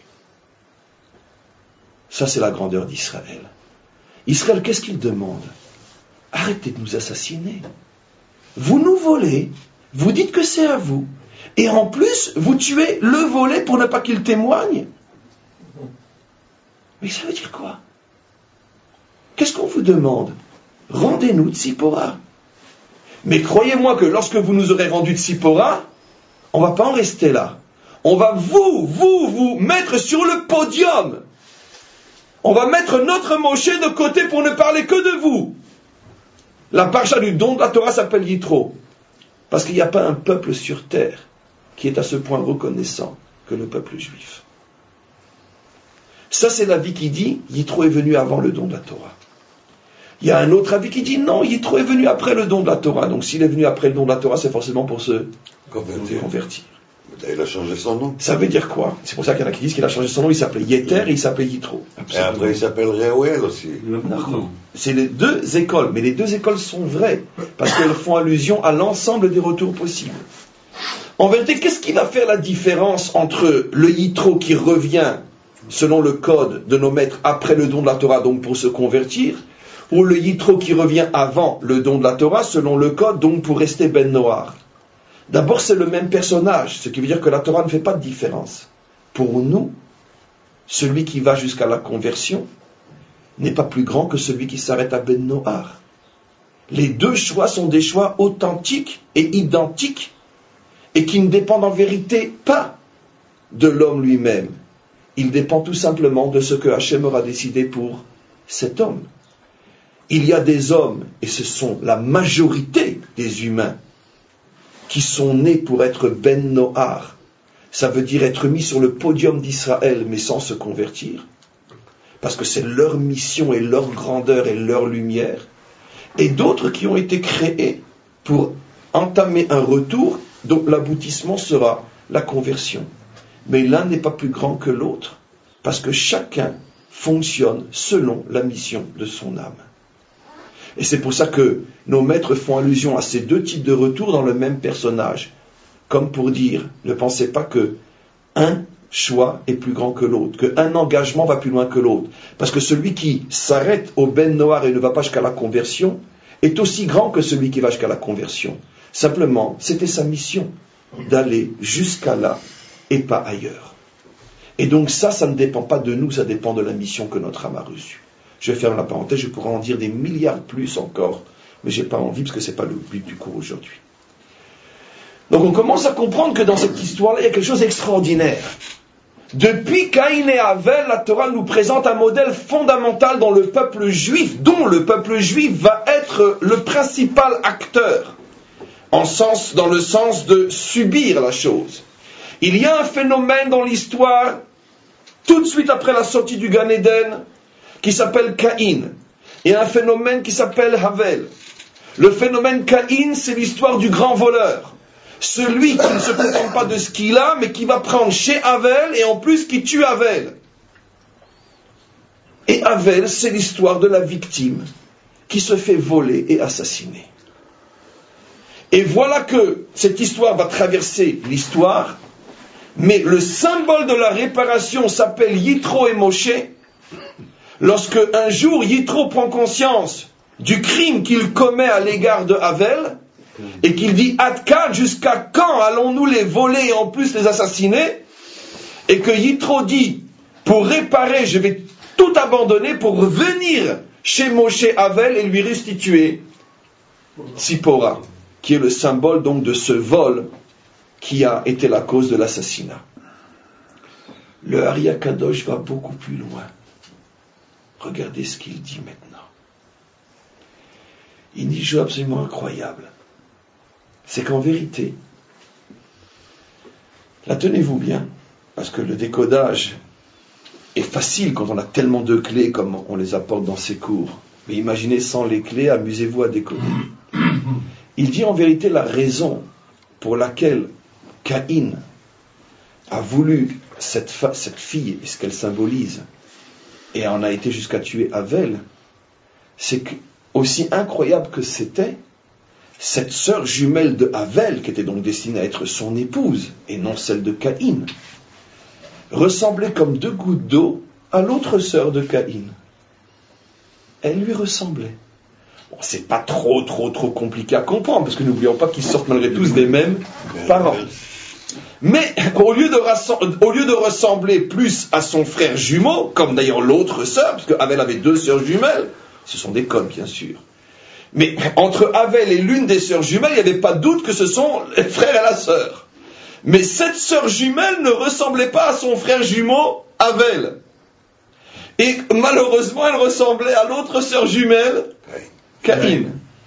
Ça, c'est la grandeur d'Israël. Israël, qu'est-ce qu'il demande? Arrêtez de nous assassiner. Vous nous volez, vous dites que c'est à vous, et en plus, vous tuez le volé pour ne pas qu'il témoigne. Mais ça veut dire quoi? Qu'est-ce qu'on vous demande? Rendez-nous Tzipora. Mais croyez-moi que lorsque vous nous aurez rendu Tzipora, on ne va pas en rester là. On va vous, vous, vous mettre sur le podium. On va mettre notre Moshe de côté pour ne parler que de vous. La paracha du don de la Torah s'appelle Yitro. Parce qu'il n'y a pas un peuple sur terre qui est à ce point reconnaissant que le peuple juif. Ça, c'est l'avis qui dit Yitro est venu avant le don de la Torah. Il y a un autre avis qui dit non, Yitro est venu après le don de la Torah. Donc s'il est venu après le don de la Torah, c'est forcément pour se convertir. convertir. Il a changé son nom. Ça veut dire quoi? C'est pour ça qu'il y en a qui disent qu'il a changé son nom, il s'appelait Yeter et il s'appelait Yitro. Absolument. Et après il s'appelle Reuel aussi. Non. C'est les deux écoles, mais les deux écoles sont vraies, parce qu'elles font allusion à l'ensemble des retours possibles. En vérité, qu'est-ce qui va faire la différence entre le Yitro qui revient, selon le code de nos maîtres, après le don de la Torah, donc pour se convertir, ou le Yitro qui revient avant le don de la Torah, selon le code, donc pour rester Ben Noach? D'abord, c'est le même personnage, ce qui veut dire que la Torah ne fait pas de différence. Pour nous, celui qui va jusqu'à la conversion n'est pas plus grand que celui qui s'arrête à Ben Noach. Les deux choix sont des choix authentiques et identiques, et qui ne dépendent en vérité pas de l'homme lui-même. Ils dépendent tout simplement de ce que Hachem aura décidé pour cet homme. Il y a des hommes, et ce sont la majorité des humains, qui sont nés pour être Ben Noach, ça veut dire être mis sur le podium d'Israël, mais sans se convertir, parce que c'est leur mission et leur grandeur et leur lumière, et d'autres qui ont été créés pour entamer un retour dont l'aboutissement sera la conversion. Mais l'un n'est pas plus grand que l'autre, parce que chacun fonctionne selon la mission de son âme. Et c'est pour ça que nos maîtres font allusion à ces deux types de retours dans le même personnage. Comme pour dire, ne pensez pas que un choix est plus grand que l'autre, qu'un engagement va plus loin que l'autre. Parce que celui qui s'arrête au Ben Noach et ne va pas jusqu'à la conversion est aussi grand que celui qui va jusqu'à la conversion. Simplement, c'était sa mission d'aller jusqu'à là et pas ailleurs. Et donc ça, ça ne dépend pas de nous, ça dépend de la mission que notre âme a reçue. Je ferme la parenthèse, je pourrais en dire des milliards plus encore, mais je n'ai pas envie parce que ce n'est pas le but du cours aujourd'hui. Donc on commence à comprendre que dans cette histoire-là, il y a quelque chose d'extraordinaire. Depuis Caïn et Avel, la Torah nous présente un modèle fondamental dans le peuple juif, dont le peuple juif va être le principal acteur, en sens, dans le sens de subir la chose. Il y a un phénomène dans l'histoire, tout de suite après la sortie du Gan Eden, qui s'appelle Caïn, et un phénomène qui s'appelle Havel. Le phénomène Caïn, c'est l'histoire du grand voleur. Celui qui ne se contente pas de ce qu'il a, mais qui va prendre chez Havel, et en plus qui tue Havel. Et Havel, c'est l'histoire de la victime qui se fait voler et assassiner. Et voilà que cette histoire va traverser l'histoire, mais le symbole de la réparation s'appelle Yitro et Moshe. Lorsque un jour Yitro prend conscience du crime qu'il commet à l'égard de Havel, et qu'il dit Adkan, jusqu'à quand allons-nous les voler et en plus les assassiner? Et que Yitro dit, pour réparer, je vais tout abandonner pour revenir chez Moshe Havel et lui restituer Tzipora, qui est le symbole donc de ce vol qui a été la cause de l'assassinat. Le Ari HaKadosh va beaucoup plus loin. Regardez ce qu'il dit maintenant. Il dit une chose absolument incroyable. C'est qu'en vérité, là tenez-vous bien, parce que le décodage est facile quand on a tellement de clés comme on les apporte dans ces cours. Mais imaginez sans les clés, amusez-vous à décoder. Il dit en vérité la raison pour laquelle Caïn a voulu cette, fa- cette fille et ce qu'elle symbolise et en a été jusqu'à tuer Havel, c'est que, aussi incroyable que c'était, cette sœur jumelle de Havel, qui était donc destinée à être son épouse, et non celle de Caïn, ressemblait comme deux gouttes d'eau à l'autre sœur de Caïn. Elle lui ressemblait. Bon, c'est pas trop, trop, trop compliqué à comprendre, parce que n'oublions pas qu'ils sortent malgré tous des mêmes parents. Mais au lieu, de rassem- au lieu de ressembler plus à son frère jumeau, comme d'ailleurs l'autre sœur, parce que Havel avait deux sœurs jumelles, ce sont des codes bien sûr, mais entre Havel et l'une des sœurs jumelles, il n'y avait pas de doute que ce sont le frère et la sœur. Mais cette sœur jumelle ne ressemblait pas à son frère jumeau, Havel. Et malheureusement, elle ressemblait à l'autre sœur jumelle, Caïn.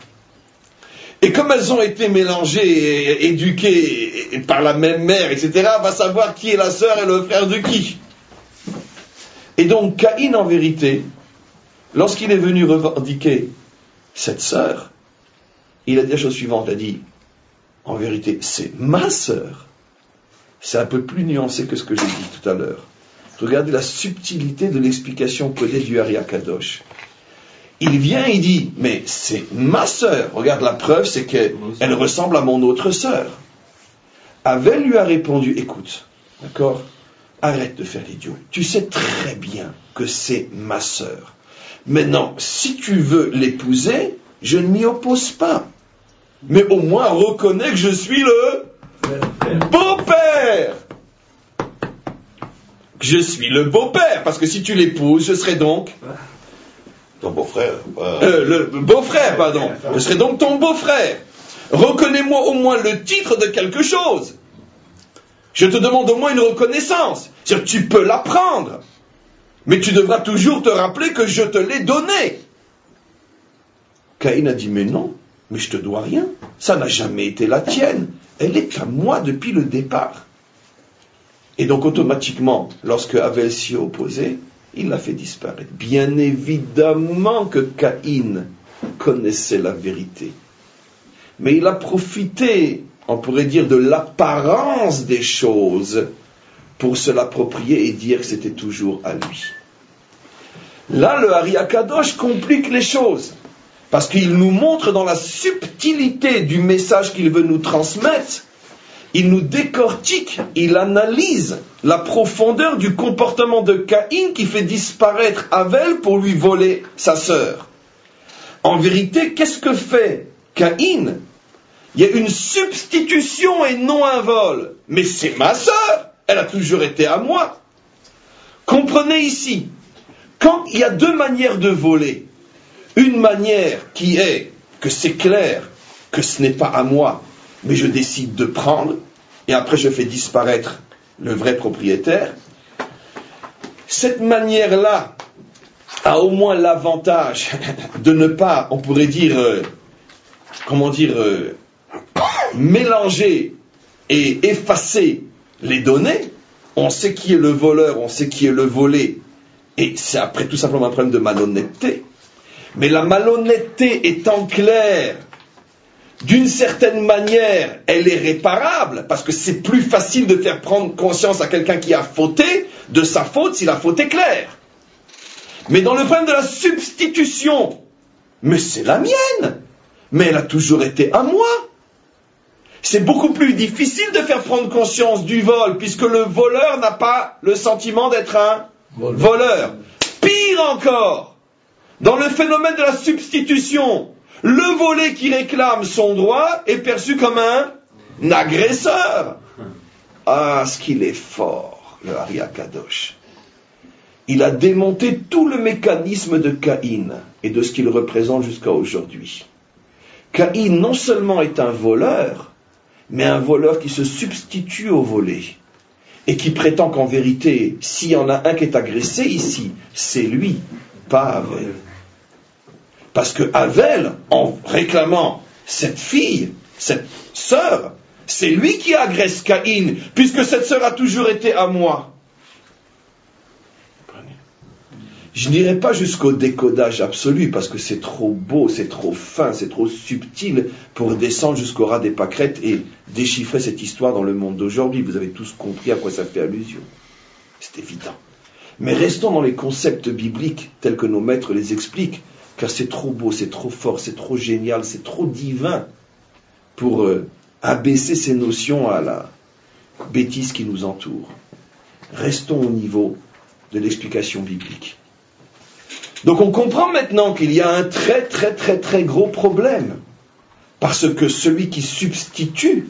Et comme elles ont été mélangées et éduquées par la même mère, et cetera, on va savoir qui est la sœur et le frère de qui. Et donc Caïn, en vérité, lorsqu'il est venu revendiquer cette sœur, il a dit la chose suivante, il a dit, en vérité, c'est ma sœur. C'est un peu plus nuancé que ce que j'ai dit tout à l'heure. Regardez la subtilité de l'explication codée du Ari HaKadosh. Il vient, il dit, mais c'est ma sœur. Regarde, la preuve, c'est qu'elle ressemble à mon autre sœur. Havel lui a répondu, écoute, d'accord, arrête de faire l'idiot. Tu sais très bien que c'est ma sœur. Maintenant, si tu veux l'épouser, je ne m'y oppose pas. Mais au moins, reconnais que je suis le beau-père. Que je suis le beau-père. Parce que si tu l'épouses, je serai donc... Ton beau-frère. Euh, le beau-frère, pardon. Je serai donc ton beau-frère. Reconnais-moi au moins le titre de quelque chose. Je te demande au moins une reconnaissance. C'est-à-dire, tu peux la prendre. Mais tu devras toujours te rappeler que je te l'ai donné. Caïn a dit, mais non, mais je te dois rien. Ça n'a jamais été la tienne. Elle est à moi depuis le départ. Et donc automatiquement, lorsque Havel s'y est opposé, il l'a fait disparaître. Bien évidemment que Caïn connaissait la vérité. Mais il a profité, on pourrait dire, de l'apparence des choses pour se l'approprier et dire que c'était toujours à lui. Là, le Ari HaKadosh complique les choses, parce qu'il nous montre dans la subtilité du message qu'il veut nous transmettre, il nous décortique, il analyse la profondeur du comportement de Caïn qui fait disparaître Havel pour lui voler sa sœur. En vérité, qu'est-ce que fait Caïn? Il y a une substitution et non un vol. Mais c'est ma sœur, elle a toujours été à moi. Comprenez ici, quand il y a deux manières de voler, une manière qui est que c'est clair que ce n'est pas à moi, mais je décide de prendre, et après je fais disparaître le vrai propriétaire. Cette manière-là a au moins l'avantage de ne pas, on pourrait dire, euh, comment dire, euh, mélanger et effacer les données. On sait qui est le voleur, on sait qui est le volé, et c'est après tout simplement un problème de malhonnêteté. Mais la malhonnêteté étant claire, d'une certaine manière, elle est réparable, parce que c'est plus facile de faire prendre conscience à quelqu'un qui a fauté de sa faute si la faute est claire. Mais dans le problème de la substitution, mais c'est la mienne, mais elle a toujours été à moi. C'est beaucoup plus difficile de faire prendre conscience du vol, puisque le voleur n'a pas le sentiment d'être un voleur. voleur. Pire encore, dans le phénomène de la substitution, le volé qui réclame son droit est perçu comme un, un agresseur. Ah, ce qu'il est fort, le Ari Akadosh. Il a démonté tout le mécanisme de Caïn et de ce qu'il représente jusqu'à aujourd'hui. Caïn non seulement est un voleur, mais un voleur qui se substitue au volé et qui prétend qu'en vérité, s'il y en a un qui est agressé ici, c'est lui, pas Avel. Parce que Avel, en réclamant cette fille, cette sœur, c'est lui qui agresse Caïn, puisque cette sœur a toujours été à moi. Je n'irai pas jusqu'au décodage absolu, parce que c'est trop beau, c'est trop fin, c'est trop subtil pour descendre jusqu'au ras des pâquerettes et déchiffrer cette histoire dans le monde d'aujourd'hui. Vous avez tous compris à quoi ça fait allusion. C'est évident. Mais restons dans les concepts bibliques tels que nos maîtres les expliquent, car c'est trop beau, c'est trop fort, c'est trop génial, c'est trop divin pour euh, abaisser ces notions à la bêtise qui nous entoure. Restons au niveau de l'explication biblique. Donc on comprend maintenant qu'il y a un très très très très gros problème, parce que celui qui substitue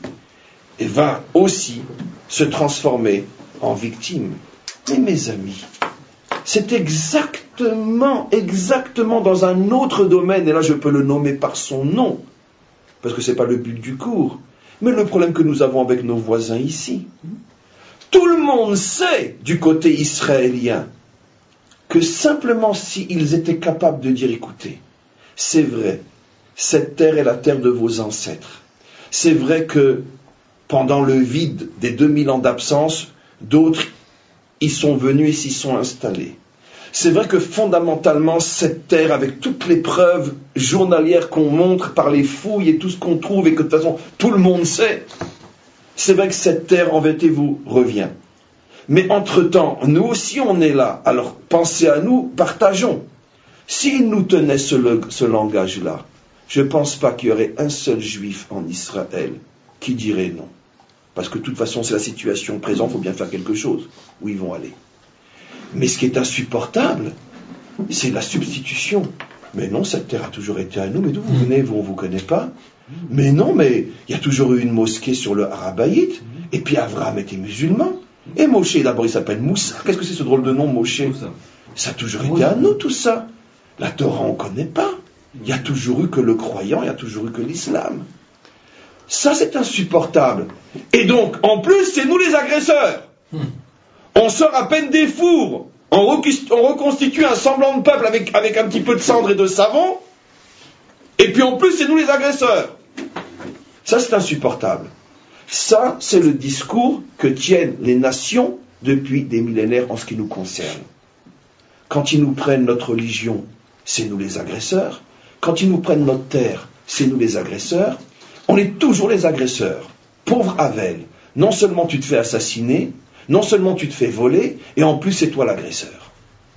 va aussi se transformer en victime. Et mes amis, c'est exactement, exactement dans un autre domaine, et là je peux le nommer par son nom, parce que ce n'est pas le but du cours, mais le problème que nous avons avec nos voisins ici. Tout le monde sait, du côté israélien, que simplement s'ils étaient capables de dire, écoutez, c'est vrai, cette terre est la terre de vos ancêtres. C'est vrai que pendant le vide des deux mille ans d'absence, d'autres y sont venus et s'y sont installés. C'est vrai que fondamentalement, cette terre, avec toutes les preuves journalières qu'on montre par les fouilles et tout ce qu'on trouve, et que de toute façon tout le monde sait, c'est vrai que cette terre en vérité vous revient. Mais entre-temps, nous aussi on est là, alors pensez à nous, partageons. S'ils nous tenaient ce, ce langage-là, je ne pense pas qu'il y aurait un seul juif en Israël qui dirait non. Parce que de toute façon c'est la situation présente, il faut bien faire quelque chose, où ils vont aller. Mais ce qui est insupportable, c'est la substitution. Mais non, cette terre a toujours été à nous, mais d'où vous venez, vous, on ne vous connaît pas. Mais non, mais il y a toujours eu une mosquée sur le Harabaït, et puis Abraham était musulman. Et Moshe, d'abord il s'appelle Moussa. Qu'est-ce que c'est ce drôle de nom, Moshe? Ça a toujours été à nous tout ça. La Torah on ne connaît pas. Il y a toujours eu que le croyant, il y a toujours eu que l'islam. Ça c'est insupportable. Et donc, en plus, c'est nous les agresseurs. On sort à peine des fours, on reconstitue un semblant de peuple avec, avec un petit peu de cendre et de savon, et puis en plus c'est nous les agresseurs. Ça c'est insupportable. Ça, c'est le discours que tiennent les nations depuis des millénaires en ce qui nous concerne. Quand ils nous prennent notre religion, c'est nous les agresseurs. Quand ils nous prennent notre terre, c'est nous les agresseurs. On est toujours les agresseurs. Pauvre Avel, non seulement tu te fais assassiner, non seulement tu te fais voler, et en plus c'est toi l'agresseur.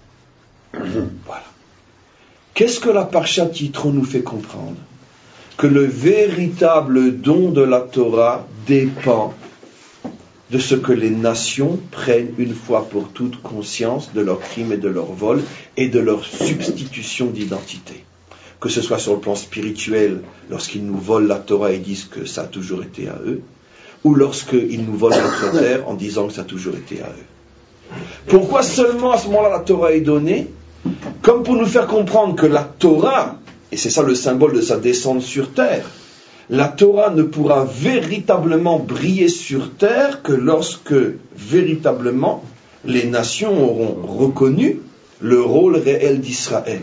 Voilà. Qu'est-ce que la Parshat Yitro nous fait comprendre? Que le véritable don de la Torah dépend de ce que les nations prennent une fois pour toutes conscience de leurs crimes et de leurs vols et de leur substitution d'identité. Que ce soit sur le plan spirituel, lorsqu'ils nous volent la Torah et disent que ça a toujours été à eux, ou lorsqu'ils nous volent notre terre en disant que ça a toujours été à eux. Pourquoi seulement à ce moment-là la Torah est donnée? Comme pour nous faire comprendre que la Torah, et c'est ça le symbole de sa descente sur terre, la Torah ne pourra véritablement briller sur terre que lorsque véritablement les nations auront reconnu le rôle réel d'Israël.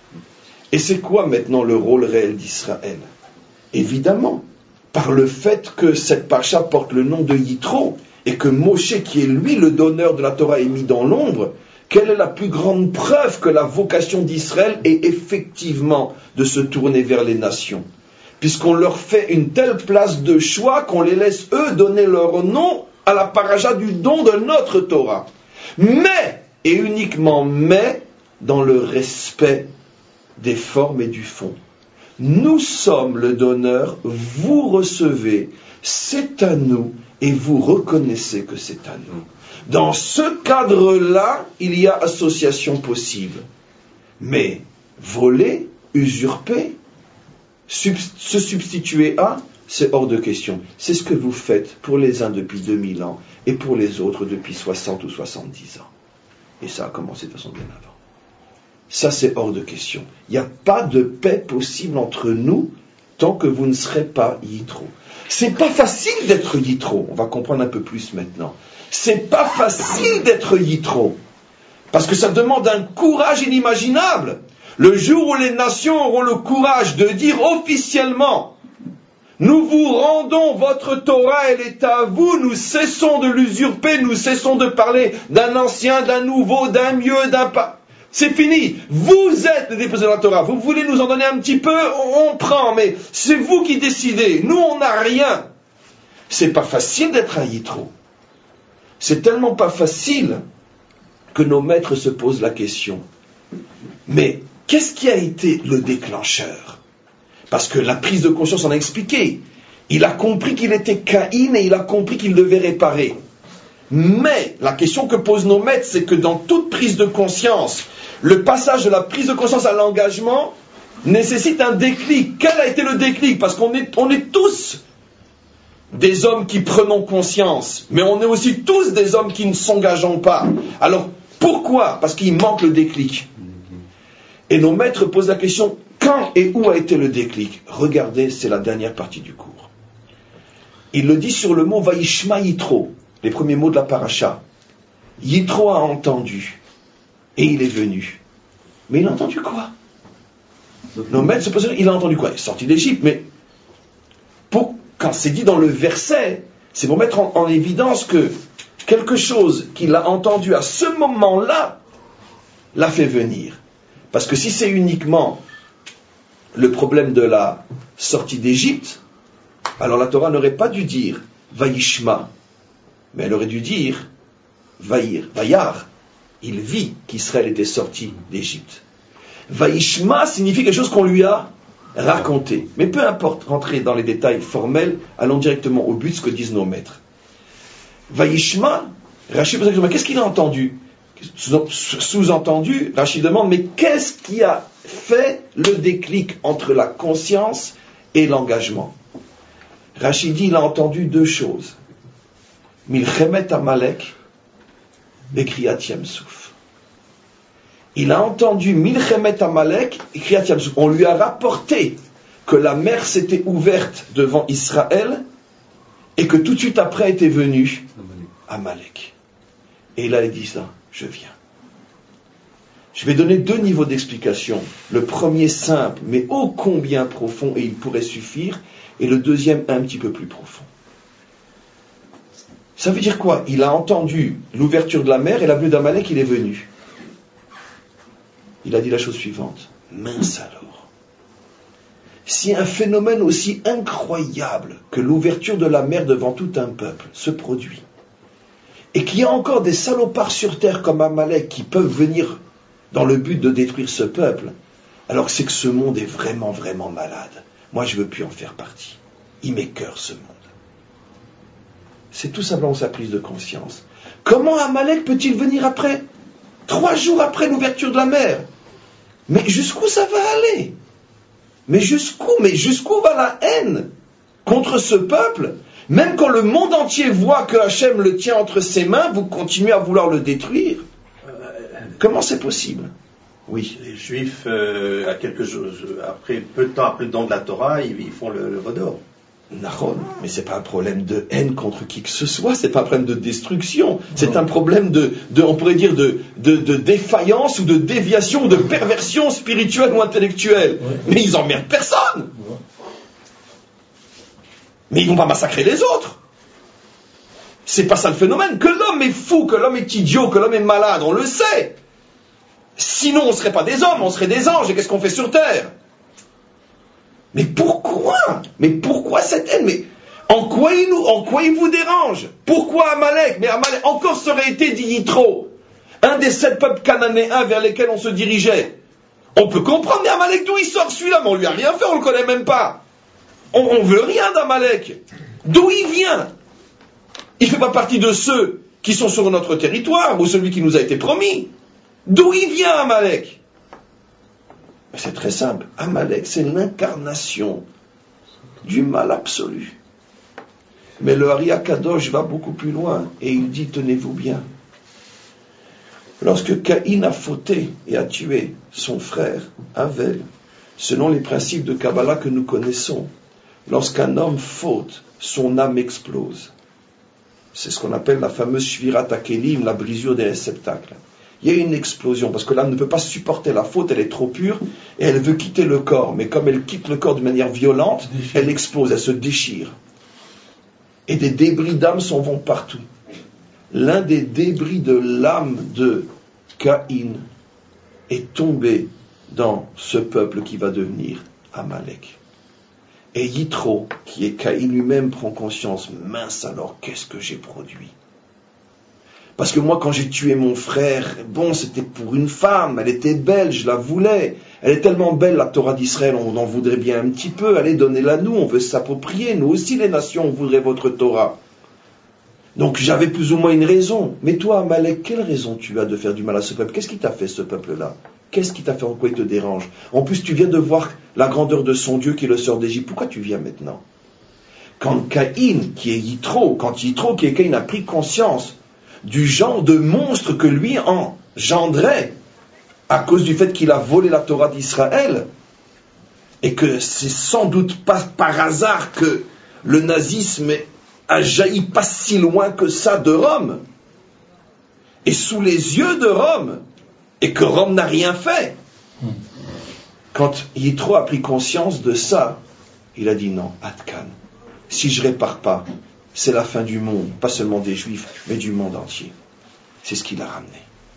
Et c'est quoi maintenant le rôle réel d'Israël? Évidemment, par le fait que cette paracha porte le nom de Yitro, et que Moshe, qui est lui le donneur de la Torah, est mis dans l'ombre, quelle est la plus grande preuve que la vocation d'Israël est effectivement de se tourner vers les nations? Puisqu'on leur fait une telle place de choix qu'on les laisse eux donner leur nom à la paracha du don de notre Torah. Mais, et uniquement mais, dans le respect des formes et du fond. Nous sommes le donneur, vous recevez, c'est à nous, et vous reconnaissez que c'est à nous. Dans ce cadre-là, il y a association possible. Mais voler, usurper, sub- se substituer à, c'est hors de question. C'est ce que vous faites pour les uns depuis deux mille ans et pour les autres depuis soixante ou soixante-dix ans. Et ça a commencé de façon bien avant. Ça, c'est hors de question. Il n'y a pas de paix possible entre nous tant que vous ne serez pas Yitro. C'est pas facile d'être Yitro. On va comprendre un peu plus maintenant. C'est pas facile d'être Yitro. Parce que ça demande un courage inimaginable. Le jour où les nations auront le courage de dire officiellement: nous vous rendons votre Torah, elle est à vous, nous cessons de l'usurper, nous cessons de parler d'un ancien, d'un nouveau, d'un mieux, d'un pas. C'est fini. Vous êtes les déposés de la Torah. Vous voulez nous en donner un petit peu, on prend, mais c'est vous qui décidez. Nous, on n'a rien. C'est pas facile d'être un Yitro. C'est tellement pas facile que nos maîtres se posent la question. Mais qu'est-ce qui a été le déclencheur? Parce que la prise de conscience en a expliqué. Il a compris qu'il était Caïn et il a compris qu'il devait réparer. Mais la question que posent nos maîtres, c'est que dans toute prise de conscience, le passage de la prise de conscience à l'engagement nécessite un déclic. Quel a été le déclic? Parce qu'on est, on est tous des hommes qui prenons conscience, mais on est aussi tous des hommes qui ne s'engageons pas. Alors pourquoi? Parce qu'il manque le déclic. Et nos maîtres posent la question, quand et où a été le déclic? Regardez, c'est la dernière partie du cours. Il le dit sur le mot Vaishma Yitro, les premiers mots de la paracha. Yitro a entendu, et il est venu. Mais il a entendu quoi? Nos maîtres se posent la question, il a entendu quoi? Il est sorti d'Égypte, mais pour, quand c'est dit dans le verset, c'est pour mettre en, en évidence que quelque chose qu'il a entendu à ce moment-là l'a fait venir. Parce que si c'est uniquement le problème de la sortie d'Égypte, alors la Torah n'aurait pas dû dire Vaishma, mais elle aurait dû dire Vaïr, Vaïar. Il vit qu'Israël était sorti d'Égypte. Vaishma signifie quelque chose qu'on lui a raconté. Mais peu importe, rentrer dans les détails formels, allons directement au but, ce que disent nos maîtres. Vaishma, Rachid pose la question, mais qu'est-ce qu'il a entendu? Sous-entendu, Rachid demande, mais qu'est-ce qui a fait le déclic entre la conscience et l'engagement? Rachid dit, il a entendu deux choses. Milchemet Amalek et Kriyat Yam-Souf. Il a entendu Milchemet Amalek et Kriyat Yam-Souf. On lui a rapporté que la mer s'était ouverte devant Israël et que tout de suite après était venu Amalek. Et là, il dit ça, je viens. Je vais donner deux niveaux d'explication. Le premier simple, mais ô combien profond, et il pourrait suffire, et le deuxième un petit peu plus profond. Ça veut dire quoi? Il a entendu l'ouverture de la mer et la venue d'Amalek, il est venu. Il a dit la chose suivante. Mince alors. Si un phénomène aussi incroyable que l'ouverture de la mer devant tout un peuple se produit, et qu'il y a encore des salopards sur terre comme Amalek qui peuvent venir dans le but de détruire ce peuple, alors c'est que ce monde est vraiment, vraiment malade. Moi, je ne veux plus en faire partie. Il m'écœure ce monde. C'est tout simplement sa prise de conscience. Comment Amalek peut-il venir après? Trois jours après l'ouverture de la mer. Mais jusqu'où ça va aller? Mais jusqu'où? Mais jusqu'où va la haine contre ce peuple? Même quand le monde entier voit que Hachem le tient entre ses mains, vous continuez à vouloir le détruire. Comment c'est possible? Oui. Les Juifs, euh, à quelques jours après, peu de temps après le don de la Torah, ils, ils font le, le Vaudor. Nahon, mais c'est pas un problème de haine contre qui que ce soit, c'est pas un problème de destruction, c'est un problème de, de on pourrait dire, de, de, de défaillance ou de déviation ou de perversion spirituelle ou intellectuelle. Ouais. Mais ils emmerdent personne. Ouais. Mais ils vont pas massacrer les autres. C'est pas ça le phénomène. Que l'homme est fou, que l'homme est idiot, que l'homme est malade, on le sait. Sinon on serait pas des hommes, on serait des anges, et qu'est-ce qu'on fait sur terre? Mais pourquoi? Mais pourquoi cette haine? Mais en quoi il nous, en quoi il vous dérange? Pourquoi Amalek? Mais Amalek, encore ça aurait été dit Yitro, un des sept peuples cananéens vers lesquels on se dirigeait. On peut comprendre, mais Amalek, d'où il sort celui-là? Mais on lui a rien fait, on le connaît même pas. On, on veut rien d'Amalek. D'où il vient? Il fait pas partie de ceux qui sont sur notre territoire, ou celui qui nous a été promis. D'où il vient Amalek? C'est très simple. Amalek, c'est l'incarnation du mal absolu. Mais le Ari Akadosh va beaucoup plus loin et il dit, tenez-vous bien. Lorsque Caïn a fauté et a tué son frère Avel, selon les principes de Kabbalah que nous connaissons, lorsqu'un homme faute, son âme explose. C'est ce qu'on appelle la fameuse Shvirat HaKelim, la brisure des réceptacles. Il y a une explosion, parce que l'âme ne peut pas supporter la faute, elle est trop pure, et elle veut quitter le corps. Mais comme elle quitte le corps de manière violente, elle explose, elle se déchire. Et des débris d'âme s'en vont partout. L'un des débris de l'âme de Caïn est tombé dans ce peuple qui va devenir Amalek. Et Yitro, qui est Caïn lui-même, prend conscience, mince alors, qu'est-ce que j'ai produit? Parce que moi, quand j'ai tué mon frère, bon, c'était pour une femme, elle était belle, je la voulais. Elle est tellement belle, la Torah d'Israël, on en voudrait bien un petit peu. Allez, donnez-la nous, on veut s'approprier. Nous aussi, les nations, on voudrait votre Torah. Donc, j'avais plus ou moins une raison. Mais toi, Amalek, quelle raison tu as de faire du mal à ce peuple? Qu'est-ce qui t'a fait, ce peuple-là? Qu'est-ce qui t'a fait? En quoi il te dérange? En plus, tu viens de voir la grandeur de son Dieu qui le sort d'Égypte. Pourquoi tu viens maintenant? Quand Caïn, qui est Yitro, quand Yitro, qui est Caïn, a pris conscience du genre de monstre que lui engendrait à cause du fait qu'il a volé la Torah d'Israël, et que c'est sans doute pas par hasard que le nazisme a jailli pas si loin que ça de Rome, et sous les yeux de Rome, et que Rome n'a rien fait. Quand Yitro a pris conscience de ça, il a dit non, Atkan, si je répare pas, c'est la fin du monde, pas seulement des Juifs, mais du monde entier. C'est ce qu'il a ramené.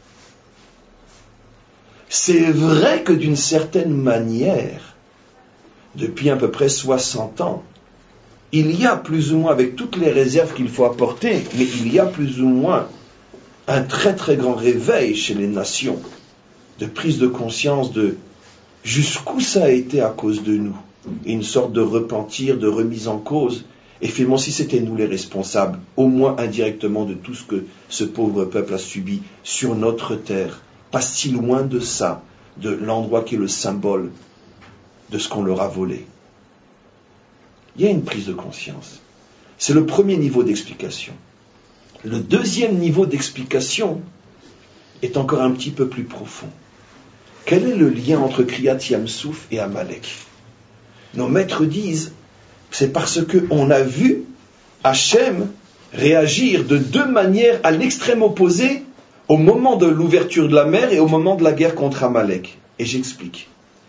C'est vrai que d'une certaine manière, depuis à peu près soixante ans, il y a plus ou moins, avec toutes les réserves qu'il faut apporter, mais il y a plus ou moins un très très grand réveil chez les nations, de prise de conscience de jusqu'où ça a été à cause de nous, et une sorte de repentir, de remise en cause. Et finalement, si c'était nous les responsables, au moins indirectement de tout ce que ce pauvre peuple a subi sur notre terre, pas si loin de ça, de l'endroit qui est le symbole de ce qu'on leur a volé. Il y a une prise de conscience. C'est le premier niveau d'explication. Le deuxième niveau d'explication est encore un petit peu plus profond. Quel est le lien entre Kriyat Yam-Souf et Amalek? Nos maîtres disent, c'est parce qu'on a vu Hachem réagir de deux manières à l'extrême opposé au moment de l'ouverture de la mer et au moment de la guerre contre Amalek. Et j'explique.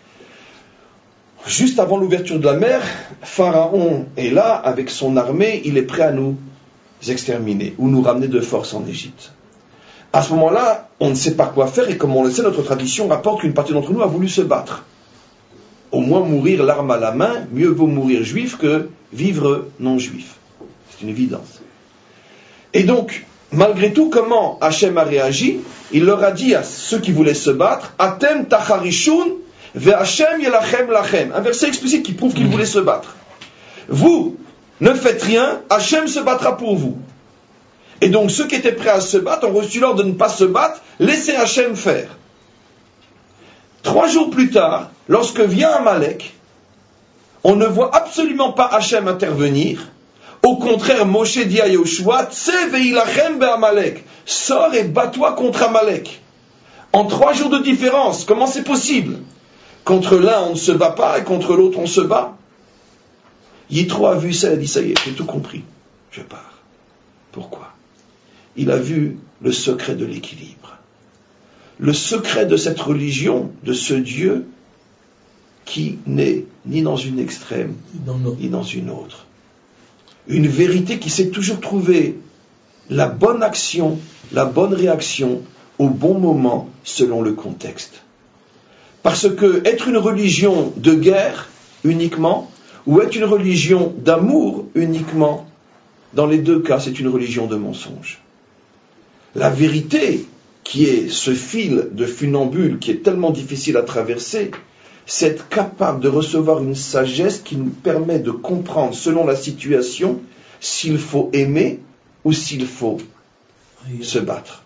Juste avant l'ouverture de la mer, Pharaon est là avec son armée, il est prêt à nous exterminer ou nous ramener de force en Égypte. À ce moment-là, on ne sait pas quoi faire et comme on le sait, notre tradition rapporte qu'une partie d'entre nous a voulu se battre. Au moins mourir l'arme à la main, mieux vaut mourir juif que vivre non-juif. C'est une évidence. Et donc, malgré tout, comment Hachem a réagi? Il leur a dit à ceux qui voulaient se battre, Atem tacharishun ve'Hachem yelachem lachem. Un verset explicite qui prouve qu'ils voulaient se battre. Vous ne faites rien, Hachem se battra pour vous. Et donc ceux qui étaient prêts à se battre ont reçu l'ordre de ne pas se battre, laissez Hachem faire. Trois jours plus tard, lorsque vient Amalek, on ne voit absolument pas Hachem intervenir. Au contraire, Moshe dit à Yoshua, Tse ve'ilachem be'Amalek, sors et bats-toi contre Amalek. En trois jours de différence, comment c'est possible? Contre l'un on ne se bat pas et contre l'autre on se bat. Yitro a vu ça, il a dit, ça y est, j'ai tout compris, je pars. Pourquoi? Il a vu le secret de l'équilibre. Le secret de cette religion, de ce Dieu, qui n'est ni dans une extrême, ni dans une autre. Une vérité qui sait toujours trouver la bonne action, la bonne réaction, au bon moment, selon le contexte. Parce que être une religion de guerre uniquement, ou être une religion d'amour uniquement, dans les deux cas, c'est une religion de mensonge. La vérité, qui est ce fil de funambule qui est tellement difficile à traverser, c'est être capable de recevoir une sagesse qui nous permet de comprendre, selon la situation, s'il faut aimer ou s'il faut se battre.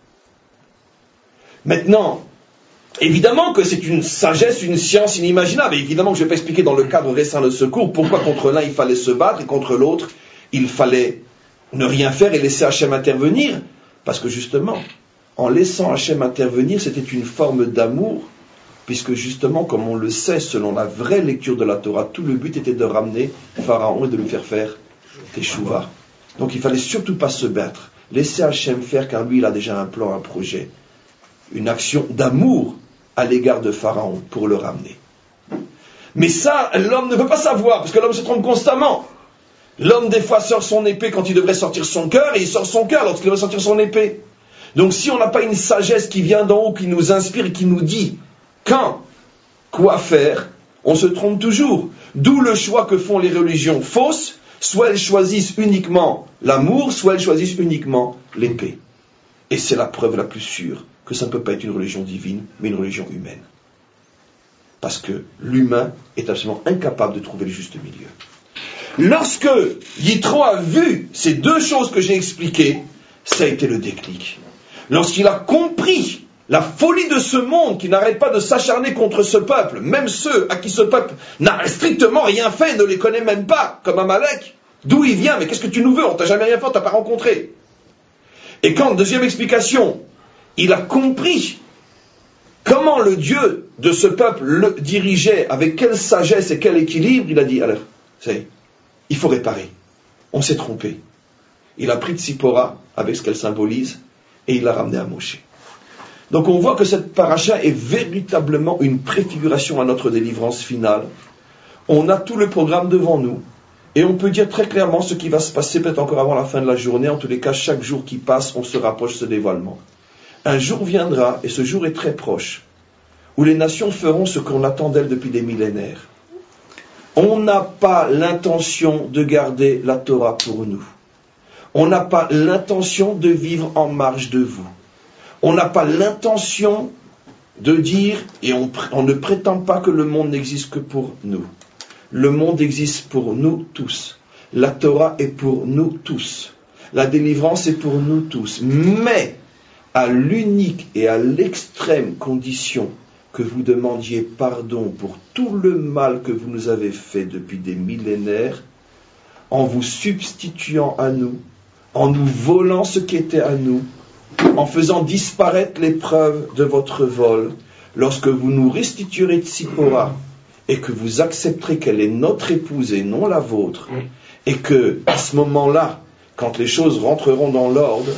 Maintenant, évidemment que c'est une sagesse, une science inimaginable. Et évidemment que je ne vais pas expliquer dans le cadre récent de secours pourquoi contre l'un il fallait se battre et contre l'autre il fallait ne rien faire et laisser Hachem intervenir. Parce que justement, en laissant Hachem intervenir, c'était une forme d'amour, puisque justement, comme on le sait, selon la vraie lecture de la Torah, tout le but était de ramener Pharaon et de lui faire faire Teshuvah. Donc il ne fallait surtout pas se battre. Laisser Hachem faire, car lui, il a déjà un plan, un projet. Une action d'amour à l'égard de Pharaon pour le ramener. Mais ça, l'homme ne peut pas savoir, parce que l'homme se trompe constamment. L'homme, des fois, sort son épée quand il devrait sortir son cœur, et il sort son cœur lorsqu'il devrait sortir son épée. Donc si on n'a pas une sagesse qui vient d'en haut, qui nous inspire et qui nous dit quand, quoi faire, on se trompe toujours. D'où le choix que font les religions fausses, soit elles choisissent uniquement l'amour, soit elles choisissent uniquement l'épée. Et c'est la preuve la plus sûre que ça ne peut pas être une religion divine, mais une religion humaine. Parce que l'humain est absolument incapable de trouver le juste milieu. Lorsque Yitro a vu ces deux choses que j'ai expliquées, ça a été le déclic. Lorsqu'il a compris la folie de ce monde qui n'arrête pas de s'acharner contre ce peuple, même ceux à qui ce peuple n'a strictement rien fait, ne les connaît même pas, comme Amalek, d'où il vient, mais qu'est-ce que tu nous veux, on t'a jamais rien fait, on t'a pas rencontré. Et quand, deuxième explication, il a compris comment le Dieu de ce peuple le dirigeait, avec quelle sagesse et quel équilibre, il a dit, alors, ça y est, il faut réparer. On s'est trompé. Il a pris Tzipora, avec ce qu'elle symbolise, et il l'a ramené à Moshe. Donc on voit que cette paracha est véritablement une préfiguration à notre délivrance finale. On a tout le programme devant nous, et on peut dire très clairement ce qui va se passer peut-être encore avant la fin de la journée. En tous les cas, chaque jour qui passe, on se rapproche de ce dévoilement. Un jour viendra, et ce jour est très proche, où les nations feront ce qu'on attend d'elles depuis des millénaires. On n'a pas l'intention de garder la Torah pour nous. On n'a pas l'intention de vivre en marge de vous. On n'a pas l'intention de dire, et on, on ne prétend pas que le monde n'existe que pour nous. Le monde existe pour nous tous. La Torah est pour nous tous. La délivrance est pour nous tous. Mais, à l'unique et à l'extrême condition que vous demandiez pardon pour tout le mal que vous nous avez fait depuis des millénaires, en vous substituant à nous, en nous volant ce qui était à nous, en faisant disparaître les preuves de votre vol, lorsque vous nous restituerez Tzipora, et que vous accepterez qu'elle est notre épouse et non la vôtre, et que, à ce moment-là, quand les choses rentreront dans l'ordre,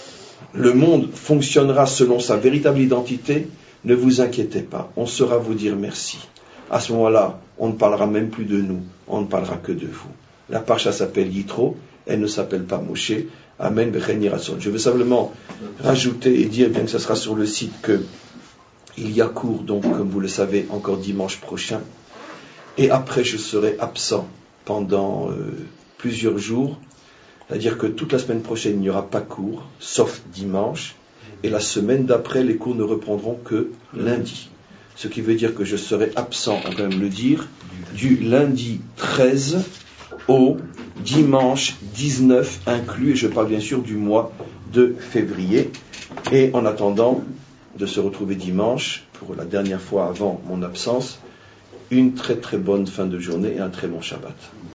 le monde fonctionnera selon sa véritable identité, ne vous inquiétez pas, on saura vous dire merci. À ce moment-là, on ne parlera même plus de nous, on ne parlera que de vous. La parcha s'appelle Yitro, elle ne s'appelle pas Moshe. Amen, Bechen Yiratzon. Je veux simplement rajouter et dire, bien que ce sera sur le site, que il y a cours, donc, comme vous le savez, encore dimanche prochain. Et après, je serai absent pendant euh, plusieurs jours. C'est-à-dire que toute la semaine prochaine, il n'y aura pas cours, sauf dimanche. Et la semaine d'après, les cours ne reprendront que lundi. Ce qui veut dire que je serai absent, on peut même le dire, du lundi treize au dimanche dix-neuf inclus, et je parle bien sûr du mois de février. Et en attendant de se retrouver dimanche, pour la dernière fois avant mon absence, une très très bonne fin de journée et un très bon Shabbat.